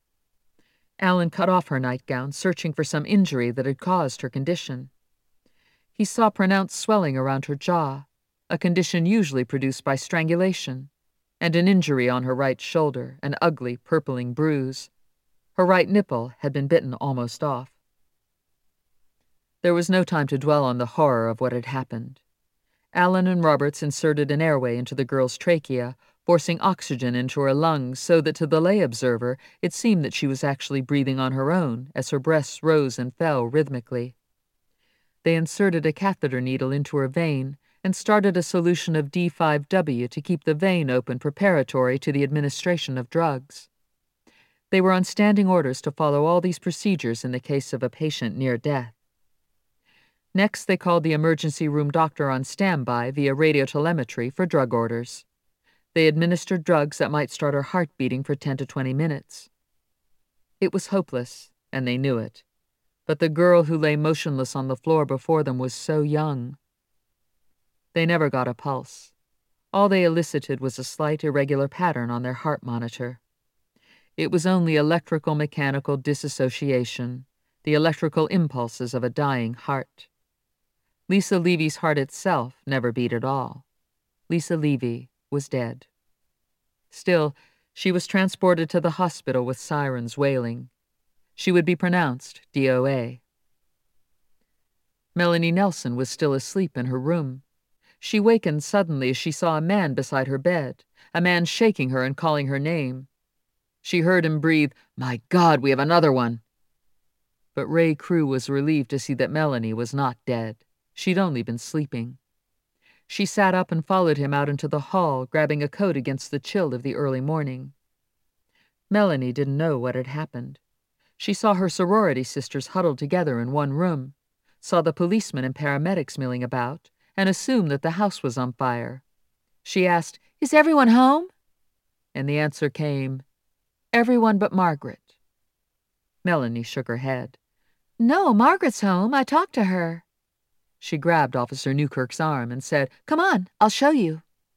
Allen cut off her nightgown, searching for some injury that had caused her condition. He saw pronounced swelling around her jaw, a condition usually produced by strangulation, and an injury on her right shoulder, an ugly, purpling bruise. Her right nipple had been bitten almost off. There was no time to dwell on the horror of what had happened. Allen and Roberts inserted an airway into the girl's trachea, forcing oxygen into her lungs so that to the lay observer it seemed that she was actually breathing on her own as her breaths rose and fell rhythmically. They inserted a catheter needle into her vein and started a solution of D five W to keep the vein open preparatory to the administration of drugs. They were on standing orders to follow all these procedures in the case of a patient near death. Next, they called the emergency room doctor on standby via radiotelemetry for drug orders. They administered drugs that might start her heart beating for ten to twenty minutes. It was hopeless, and they knew it. But the girl who lay motionless on the floor before them was so young. They never got a pulse. All they elicited was a slight irregular pattern on their heart monitor. It was only electrical-mechanical disassociation, the electrical impulses of a dying heart. Lisa Levy's heart itself never beat at all. Lisa Levy was dead. Still, she was transported to the hospital with sirens wailing. She would be pronounced D O A. Melanie Nelson was still asleep in her room. She wakened suddenly as she saw a man beside her bed, a man shaking her and calling her name. She heard him breathe, "My God, we have another one!" But Ray Crew was relieved to see that Melanie was not dead. She'd only been sleeping. She sat up and followed him out into the hall, grabbing a coat against the chill of the early morning. Melanie didn't know what had happened. She saw her sorority sisters huddled together in one room, saw the policemen and paramedics milling about, and assumed that the house was on fire. She asked, "Is everyone home?" And the answer came, "Everyone but Margaret." Melanie shook her head. "No, Margaret's home. I talked to her." She grabbed Officer Newkirk's arm and said, "Come on, I'll show you."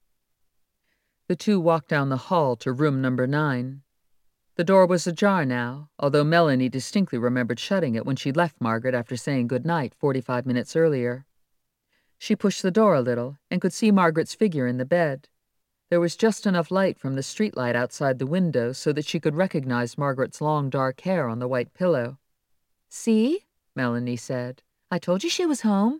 The two walked down the hall to room number nine. The door was ajar now, although Melanie distinctly remembered shutting it when she left Margaret after saying good night forty-five minutes earlier. She pushed the door a little and could see Margaret's figure in the bed. There was just enough light from the streetlight outside the window so that she could recognize Margaret's long dark hair on the white pillow. "See?" Melanie said. "I told you she was home."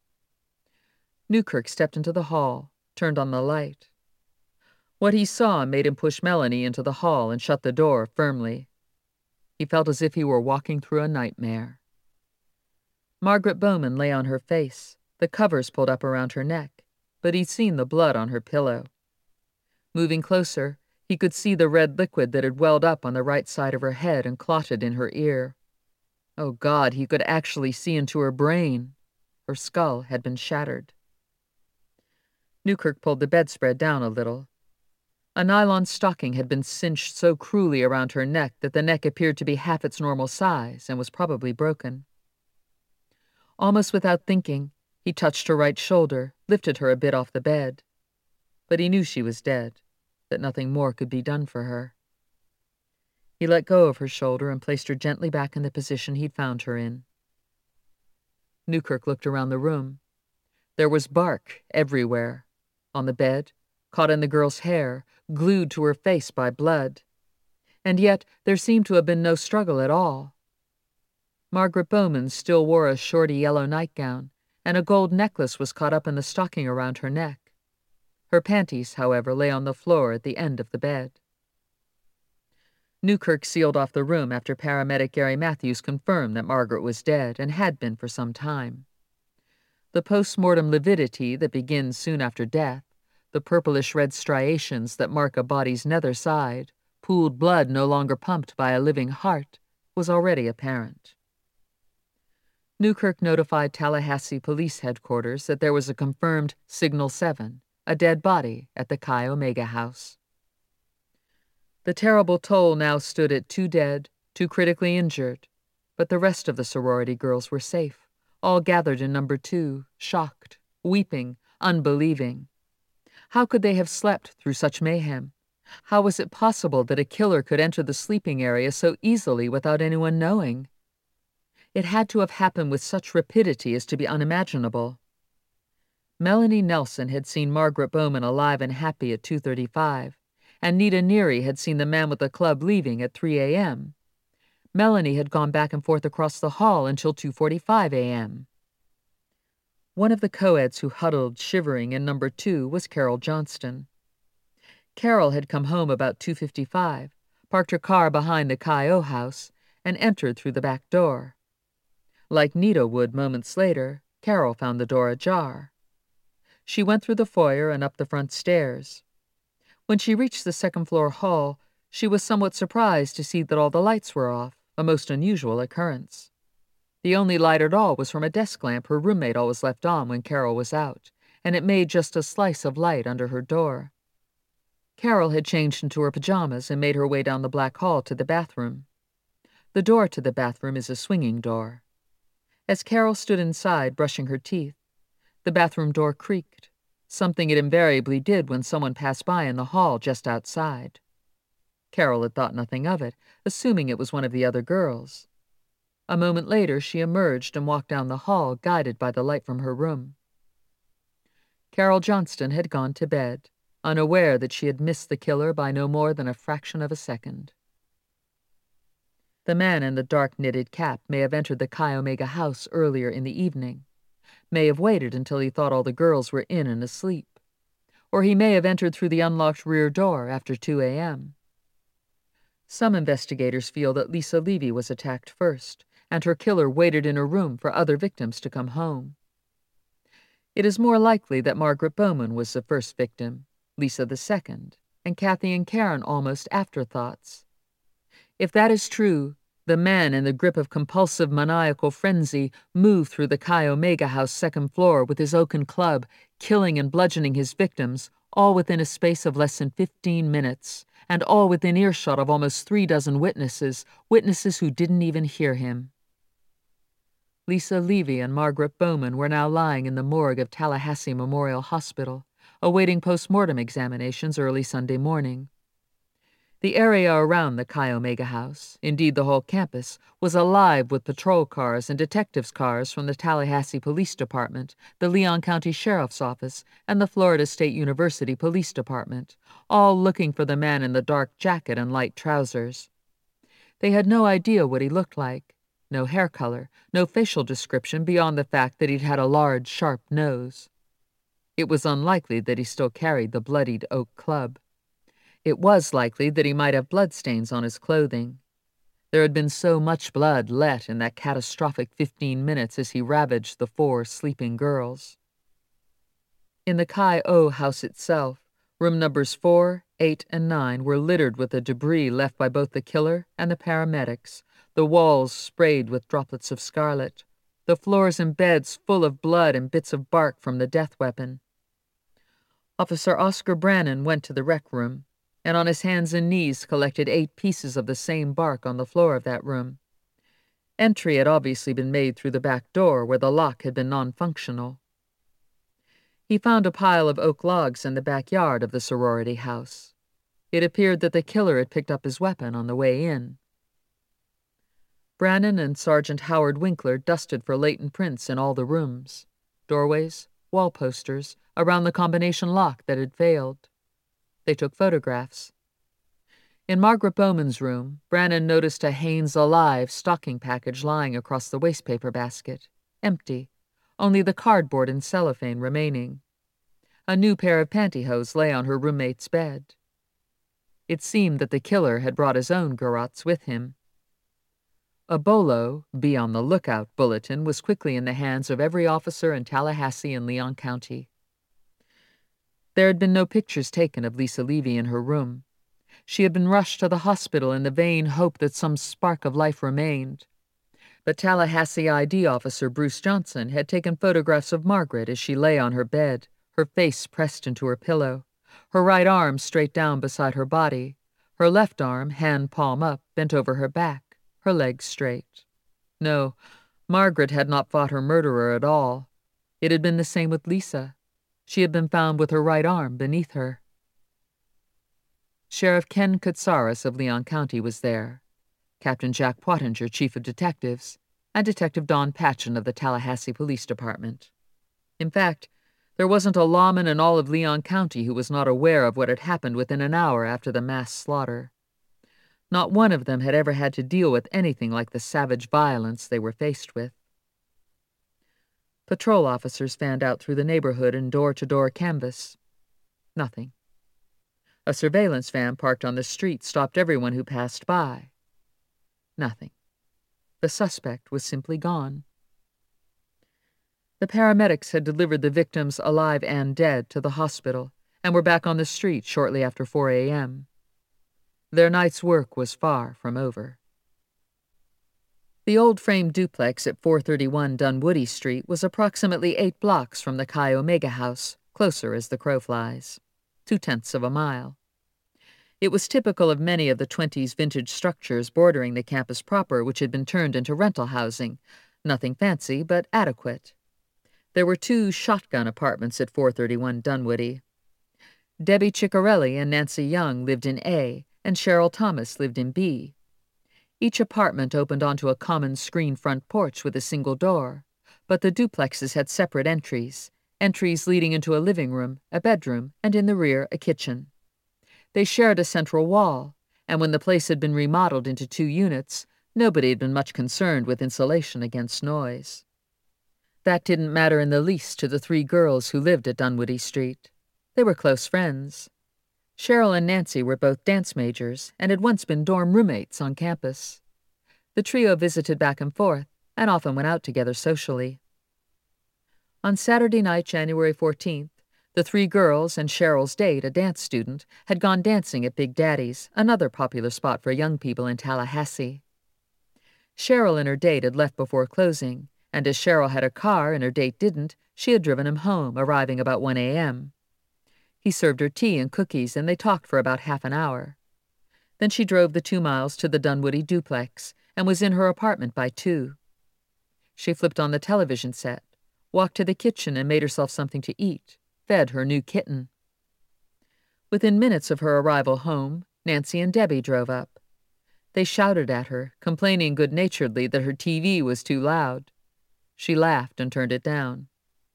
Newkirk stepped into the hall, turned on the light. What he saw made him push Melanie into the hall and shut the door firmly. He felt as if he were walking through a nightmare. Margaret Bowman lay on her face, the covers pulled up around her neck, but he'd seen the blood on her pillow. Moving closer, he could see the red liquid that had welled up on the right side of her head and clotted in her ear. Oh God, he could actually see into her brain. Her skull had been shattered. Newkirk pulled the bedspread down a little. A nylon stocking had been cinched so cruelly around her neck that the neck appeared to be half its normal size and was probably broken. Almost without thinking, he touched her right shoulder, lifted her a bit off the bed. But he knew she was dead, that nothing more could be done for her. He let go of her shoulder and placed her gently back in the position he'd found her in. Newkirk looked around the room. There was bark everywhere. On the bed, caught in the girl's hair, glued to her face by blood. And yet there seemed to have been no struggle at all. Margaret Bowman still wore a shorty yellow nightgown, and a gold necklace was caught up in the stocking around her neck. Her panties, however, lay on the floor at the end of the bed. Newkirk sealed off the room after paramedic Gary Matthews confirmed that Margaret was dead and had been for some time. The post-mortem lividity that begins soon after death, the purplish-red striations that mark a body's nether side, pooled blood no longer pumped by a living heart, was already apparent. Newkirk notified Tallahassee Police Headquarters that there was a confirmed Signal seven, a dead body, at the Chi Omega house. The terrible toll now stood at two dead, two critically injured, but the rest of the sorority girls were safe, all gathered in number two, shocked, weeping, unbelieving. How could they have slept through such mayhem? How was it possible that a killer could enter the sleeping area so easily without anyone knowing? It had to have happened with such rapidity as to be unimaginable. Melanie Nelson had seen Margaret Bowman alive and happy at two thirty-five, and Nita Neary had seen the man with the club leaving at three a m Melanie had gone back and forth across the hall until two forty-five a m One of the co-eds who huddled, shivering, in number two was Carol Johnston. Carol had come home about two fifty-five, parked her car behind the Chi O house, and entered through the back door. Like Nita would moments later, Carol found the door ajar. She went through the foyer and up the front stairs. When she reached the second-floor hall, she was somewhat surprised to see that all the lights were off, a most unusual occurrence. The only light at all was from a desk lamp her roommate always left on when Carol was out, and it made just a slice of light under her door. Carol had changed into her pajamas and made her way down the black hall to the bathroom. The door to the bathroom is a swinging door. As Carol stood inside, brushing her teeth, the bathroom door creaked, something it invariably did when someone passed by in the hall just outside. Carol had thought nothing of it, assuming it was one of the other girls. A moment later, she emerged and walked down the hall, guided by the light from her room. Carol Johnston had gone to bed, unaware that she had missed the killer by no more than a fraction of a second. The man in the dark knitted cap may have entered the Chi Omega house earlier in the evening, may have waited until he thought all the girls were in and asleep, or he may have entered through the unlocked rear door after two a m Some investigators feel that Lisa Levy was attacked first, and her killer waited in her room for other victims to come home. It is more likely that Margaret Bowman was the first victim, Lisa the second, and Kathy and Karen almost afterthoughts. If that is true, the man in the grip of compulsive maniacal frenzy moved through the Chi Omega house second floor with his oaken club, killing and bludgeoning his victims, all within a space of less than fifteen minutes, and all within earshot of almost three dozen witnesses, witnesses who didn't even hear him. Lisa Levy and Margaret Bowman were now lying in the morgue of Tallahassee Memorial Hospital, awaiting post-mortem examinations early Sunday morning. The area around the Chi Omega house, indeed the whole campus, was alive with patrol cars and detectives' cars from the Tallahassee Police Department, the Leon County Sheriff's Office, and the Florida State University Police Department, all looking for the man in the dark jacket and light trousers. They had no idea what he looked like, no hair color, no facial description beyond the fact that he'd had a large, sharp nose. It was unlikely that he still carried the bloodied oak club. It was likely that he might have bloodstains on his clothing. There had been so much blood let in that catastrophic fifteen minutes as he ravaged the four sleeping girls. In the Chi O house itself, room numbers four, eight, and nine were littered with the debris left by both the killer and the paramedics, the walls sprayed with droplets of scarlet, the floors and beds full of blood and bits of bark from the death weapon. Officer Oscar Brannon went to the rec room, and on his hands and knees collected eight pieces of the same bark on the floor of that room. Entry had obviously been made through the back door where the lock had been non-functional. He found a pile of oak logs in the backyard of the sorority house. It appeared that the killer had picked up his weapon on the way in. Brannon and Sergeant Howard Winkler dusted for latent prints in all the rooms, doorways, wall posters, around the combination lock that had failed. They took photographs. In Margaret Bowman's room, Brannon noticed a Hanes Alive stocking package lying across the wastepaper basket, empty, only the cardboard and cellophane remaining. A new pair of pantyhose lay on her roommate's bed. It seemed that the killer had brought his own garrots with him. A BOLO, Be on the Lookout bulletin was quickly in the hands of every officer in Tallahassee and Leon County. There had been no pictures taken of Lisa Levy in her room. She had been rushed to the hospital in the vain hope that some spark of life remained. But Tallahassee I D officer Bruce Johnson had taken photographs of Margaret as she lay on her bed, her face pressed into her pillow, her right arm straight down beside her body, her left arm, hand palm up, bent over her back, her legs straight. No, Margaret had not fought her murderer at all. It had been the same with Lisa. She had been found with her right arm beneath her. Sheriff Ken Katsaris of Leon County was there, Captain Jack Pottinger, Chief of Detectives, and Detective Don Patchen of the Tallahassee Police Department. In fact, there wasn't a lawman in all of Leon County who was not aware of what had happened within an hour after the mass slaughter. Not one of them had ever had to deal with anything like the savage violence they were faced with. Patrol officers fanned out through the neighborhood in door-to-door canvass. Nothing. A surveillance van parked on the street stopped everyone who passed by. Nothing. The suspect was simply gone. The paramedics had delivered the victims alive and dead to the hospital and were back on the street shortly after four a m Their night's work was far from over. The old frame duplex at four thirty-one Dunwoody Street was approximately eight blocks from the Chi Omega House, closer as the crow flies, two-tenths of a mile. It was typical of many of the twenties vintage structures bordering the campus proper which had been turned into rental housing, nothing fancy but adequate. There were two shotgun apartments at four thirty-one Dunwoody. Debbie Ciccarelli and Nancy Young lived in A, and Cheryl Thomas lived in B. Each apartment opened onto a common screen front porch with a single door, but the duplexes had separate entries, entries leading into a living room, a bedroom, and in the rear a kitchen. They shared a central wall, and when the place had been remodeled into two units, nobody had been much concerned with insulation against noise. That didn't matter in the least to the three girls who lived at Dunwoody Street. They were close friends. Cheryl and Nancy were both dance majors and had once been dorm roommates on campus. The trio visited back and forth and often went out together socially. On Saturday night, January fourteenth, the three girls and Cheryl's date, a dance student, had gone dancing at Big Daddy's, another popular spot for young people in Tallahassee. Cheryl and her date had left before closing, and as Cheryl had a car and her date didn't, she had driven him home, arriving about one a m He served her tea and cookies, and they talked for about half an hour. Then she drove the two miles to the Dunwoody duplex and was in her apartment by two. She flipped on the television set, walked to the kitchen and made herself something to eat, fed her new kitten. Within minutes of her arrival home, Nancy and Debbie drove up. They shouted at her, complaining good-naturedly that her T V was too loud. She laughed and turned it down.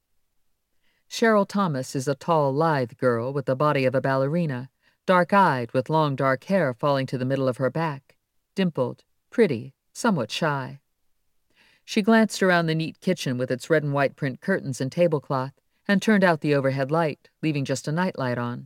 Cheryl Thomas is a tall, lithe girl with the body of a ballerina, dark-eyed with long dark hair falling to the middle of her back, dimpled, pretty, somewhat shy. She glanced around the neat kitchen with its red and white print curtains and tablecloth and turned out the overhead light, leaving just a nightlight on.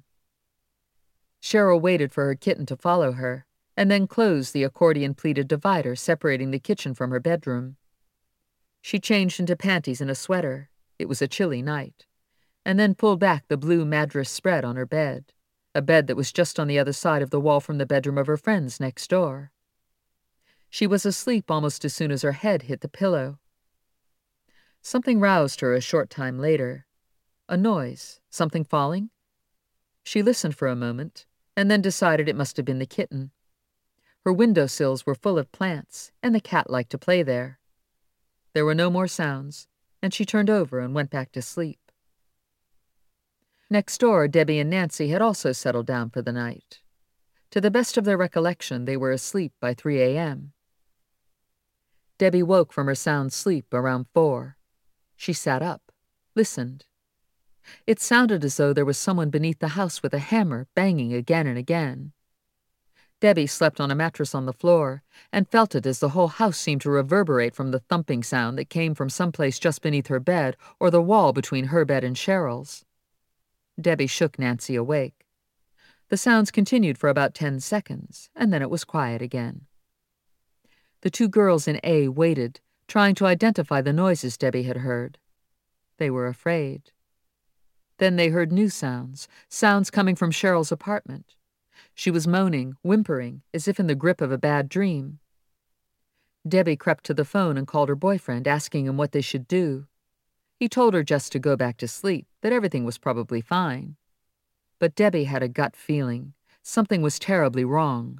Cheryl waited for her kitten to follow her, and then closed the accordion-pleated divider separating the kitchen from her bedroom. She changed into panties and a sweater, it was a chilly night, and then pulled back the blue madras spread on her bed, a bed that was just on the other side of the wall from the bedroom of her friends next door. She was asleep almost as soon as her head hit the pillow. Something roused her a short time later. A noise, something falling? She listened for a moment, and then decided it must have been the kitten. Her windowsills were full of plants, and the cat liked to play there. There were no more sounds, and she turned over and went back to sleep. Next door, Debbie and Nancy had also settled down for the night. To the best of their recollection, they were asleep by three a.m. Debbie woke from her sound sleep around four. She sat up, listened. It sounded as though there was someone beneath the house with a hammer banging again and again. Debbie slept on a mattress on the floor and felt it as the whole house seemed to reverberate from the thumping sound that came from someplace just beneath her bed or the wall between her bed and Cheryl's. Debbie shook Nancy awake. The sounds continued for about ten seconds, and then it was quiet again. The two girls in A waited, trying to identify the noises Debbie had heard. They were afraid. Then they heard new sounds, sounds coming from Cheryl's apartment. She was moaning, whimpering, as if in the grip of a bad dream. Debbie crept to the phone and called her boyfriend, asking him what they should do. He told her just to go back to sleep, that everything was probably fine. But Debbie had a gut feeling. Something was terribly wrong.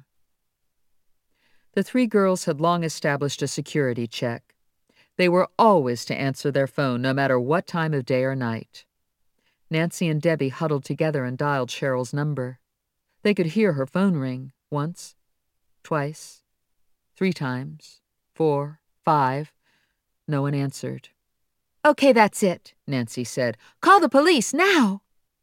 The three girls had long established a security check. They were always to answer their phone, no matter what time of day or night. Nancy and Debbie huddled together and dialed Cheryl's number. They could hear her phone ring once, twice, three times, four, five. No one answered. "Okay, that's it," Nancy said. "Call the police, now!"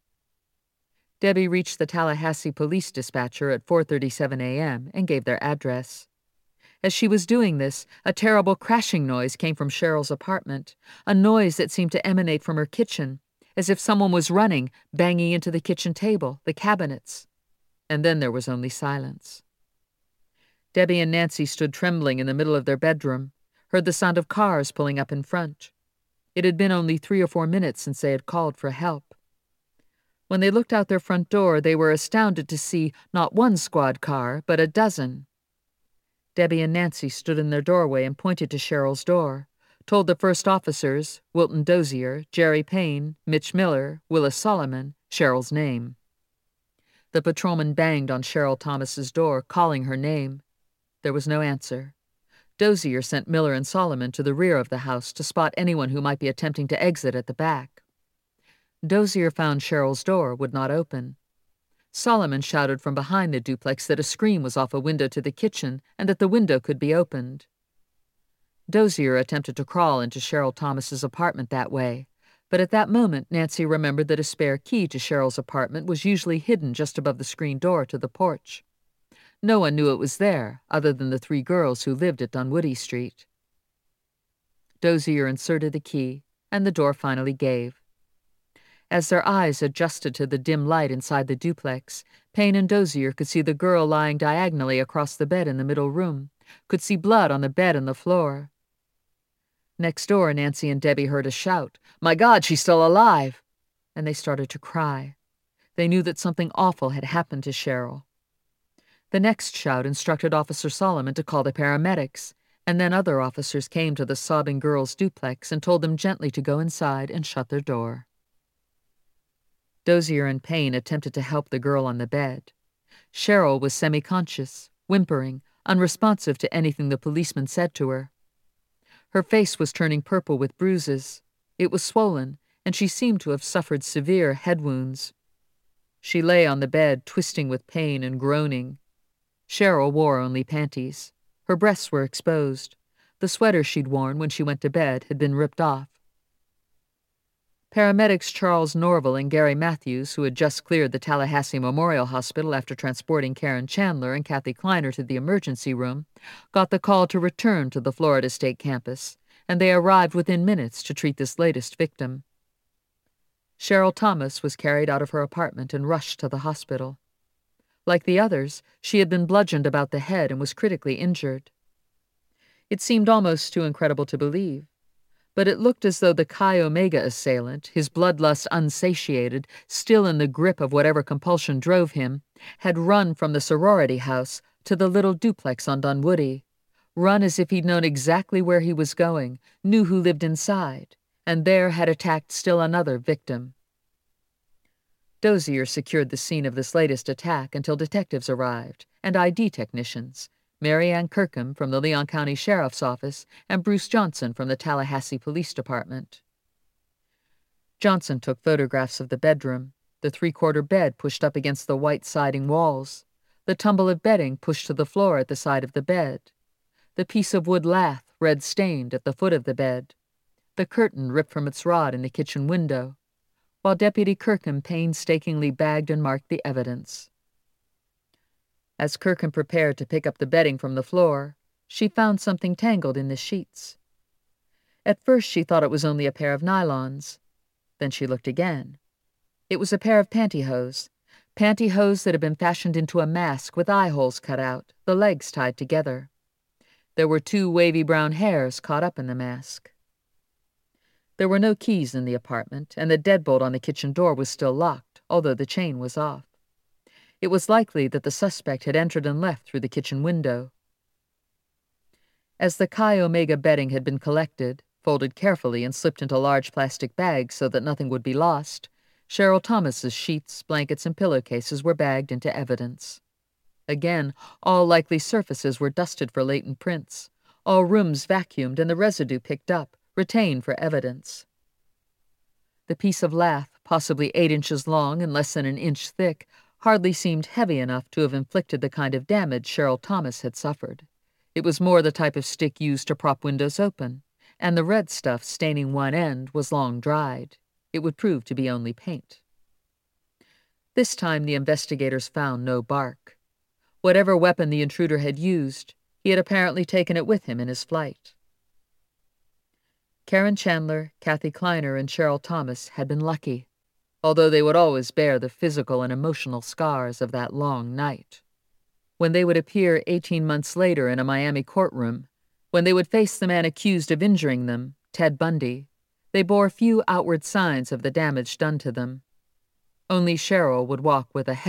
Debbie reached the Tallahassee police dispatcher at four thirty-seven a.m. and gave their address. As she was doing this, a terrible crashing noise came from Cheryl's apartment, a noise that seemed to emanate from her kitchen, as if someone was running, banging into the kitchen table, the cabinets. And then there was only silence. Debbie and Nancy stood trembling in the middle of their bedroom, heard the sound of cars pulling up in front. It had been only three or four minutes since they had called for help. When they looked out their front door, they were astounded to see not one squad car, but a dozen. Debbie and Nancy stood in their doorway and pointed to Cheryl's door, told the first officers, Wilton Dozier, Jerry Payne, Mitch Miller, Willis Solomon, Cheryl's name. The patrolman banged on Cheryl Thomas's door, calling her name. There was no answer. Dozier sent Miller and Solomon to the rear of the house to spot anyone who might be attempting to exit at the back. Dozier found Cheryl's door would not open. Solomon shouted from behind the duplex that a screen was off a window to the kitchen and that the window could be opened. Dozier attempted to crawl into Cheryl Thomas's apartment that way, but at that moment Nancy remembered that a spare key to Cheryl's apartment was usually hidden just above the screen door to the porch. No one knew it was there, other than the three girls who lived at Dunwoody Street. Dozier inserted the key, and the door finally gave. As their eyes adjusted to the dim light inside the duplex, Payne and Dozier could see the girl lying diagonally across the bed in the middle room, could see blood on the bed and the floor. Next door, Nancy and Debbie heard a shout, "My God, she's still alive!" And they started to cry. They knew that something awful had happened to Cheryl. The next shout instructed Officer Solomon to call the paramedics, and then other officers came to the sobbing girl's duplex and told them gently to go inside and shut their door. Dozier and Payne attempted to help the girl on the bed. Cheryl was semi-conscious, whimpering, unresponsive to anything the policeman said to her. Her face was turning purple with bruises. It was swollen, and she seemed to have suffered severe head wounds. She lay on the bed, twisting with pain and groaning. Cheryl wore only panties. Her breasts were exposed. The sweater she'd worn when she went to bed had been ripped off. Paramedics Charles Norville and Gary Matthews, who had just cleared the Tallahassee Memorial Hospital after transporting Karen Chandler and Kathy Kleiner to the emergency room, got the call to return to the Florida State campus, and they arrived within minutes to treat this latest victim. Cheryl Thomas was carried out of her apartment and rushed to the hospital. Like the others, she had been bludgeoned about the head and was critically injured. It seemed almost too incredible to believe, but it looked as though the Chi Omega assailant, his bloodlust unsatiated, still in the grip of whatever compulsion drove him, had run from the sorority house to the little duplex on Dunwoody, run as if he'd known exactly where he was going, knew who lived inside, and there had attacked still another victim. Dozier secured the scene of this latest attack until detectives arrived, and I D technicians, Mary Ann Kirkham from the Leon County Sheriff's Office and Bruce Johnson from the Tallahassee Police Department. Johnson took photographs of the bedroom, the three-quarter bed pushed up against the white siding walls, the tumble of bedding pushed to the floor at the side of the bed, the piece of wood lath red-stained at the foot of the bed, the curtain ripped from its rod in the kitchen window, while Deputy Kirkham painstakingly bagged and marked the evidence. As Kirkham prepared to pick up the bedding from the floor, she found something tangled in the sheets. At first she thought it was only a pair of nylons. Then she looked again. It was a pair of pantyhose, pantyhose that had been fashioned into a mask with eye holes cut out, the legs tied together. There were two wavy brown hairs caught up in the mask. There were no keys in the apartment, and the deadbolt on the kitchen door was still locked, although the chain was off. It was likely that the suspect had entered and left through the kitchen window. As the Chi Omega bedding had been collected, folded carefully and slipped into large plastic bags so that nothing would be lost, Cheryl Thomas's sheets, blankets, and pillowcases were bagged into evidence. Again, all likely surfaces were dusted for latent prints, all rooms vacuumed and the residue picked up, retained for evidence. The piece of lath, possibly eight inches long and less than an inch thick, hardly seemed heavy enough to have inflicted the kind of damage Cheryl Thomas had suffered. It was more the type of stick used to prop windows open, and the red stuff staining one end was long dried. It would prove to be only paint. This time the investigators found no bark. Whatever weapon the intruder had used, he had apparently taken it with him in his flight. Karen Chandler, Kathy Kleiner, and Cheryl Thomas had been lucky, although they would always bear the physical and emotional scars of that long night. When they would appear eighteen months later in a Miami courtroom, when they would face the man accused of injuring them, Ted Bundy, they bore few outward signs of the damage done to them. Only Cheryl would walk with a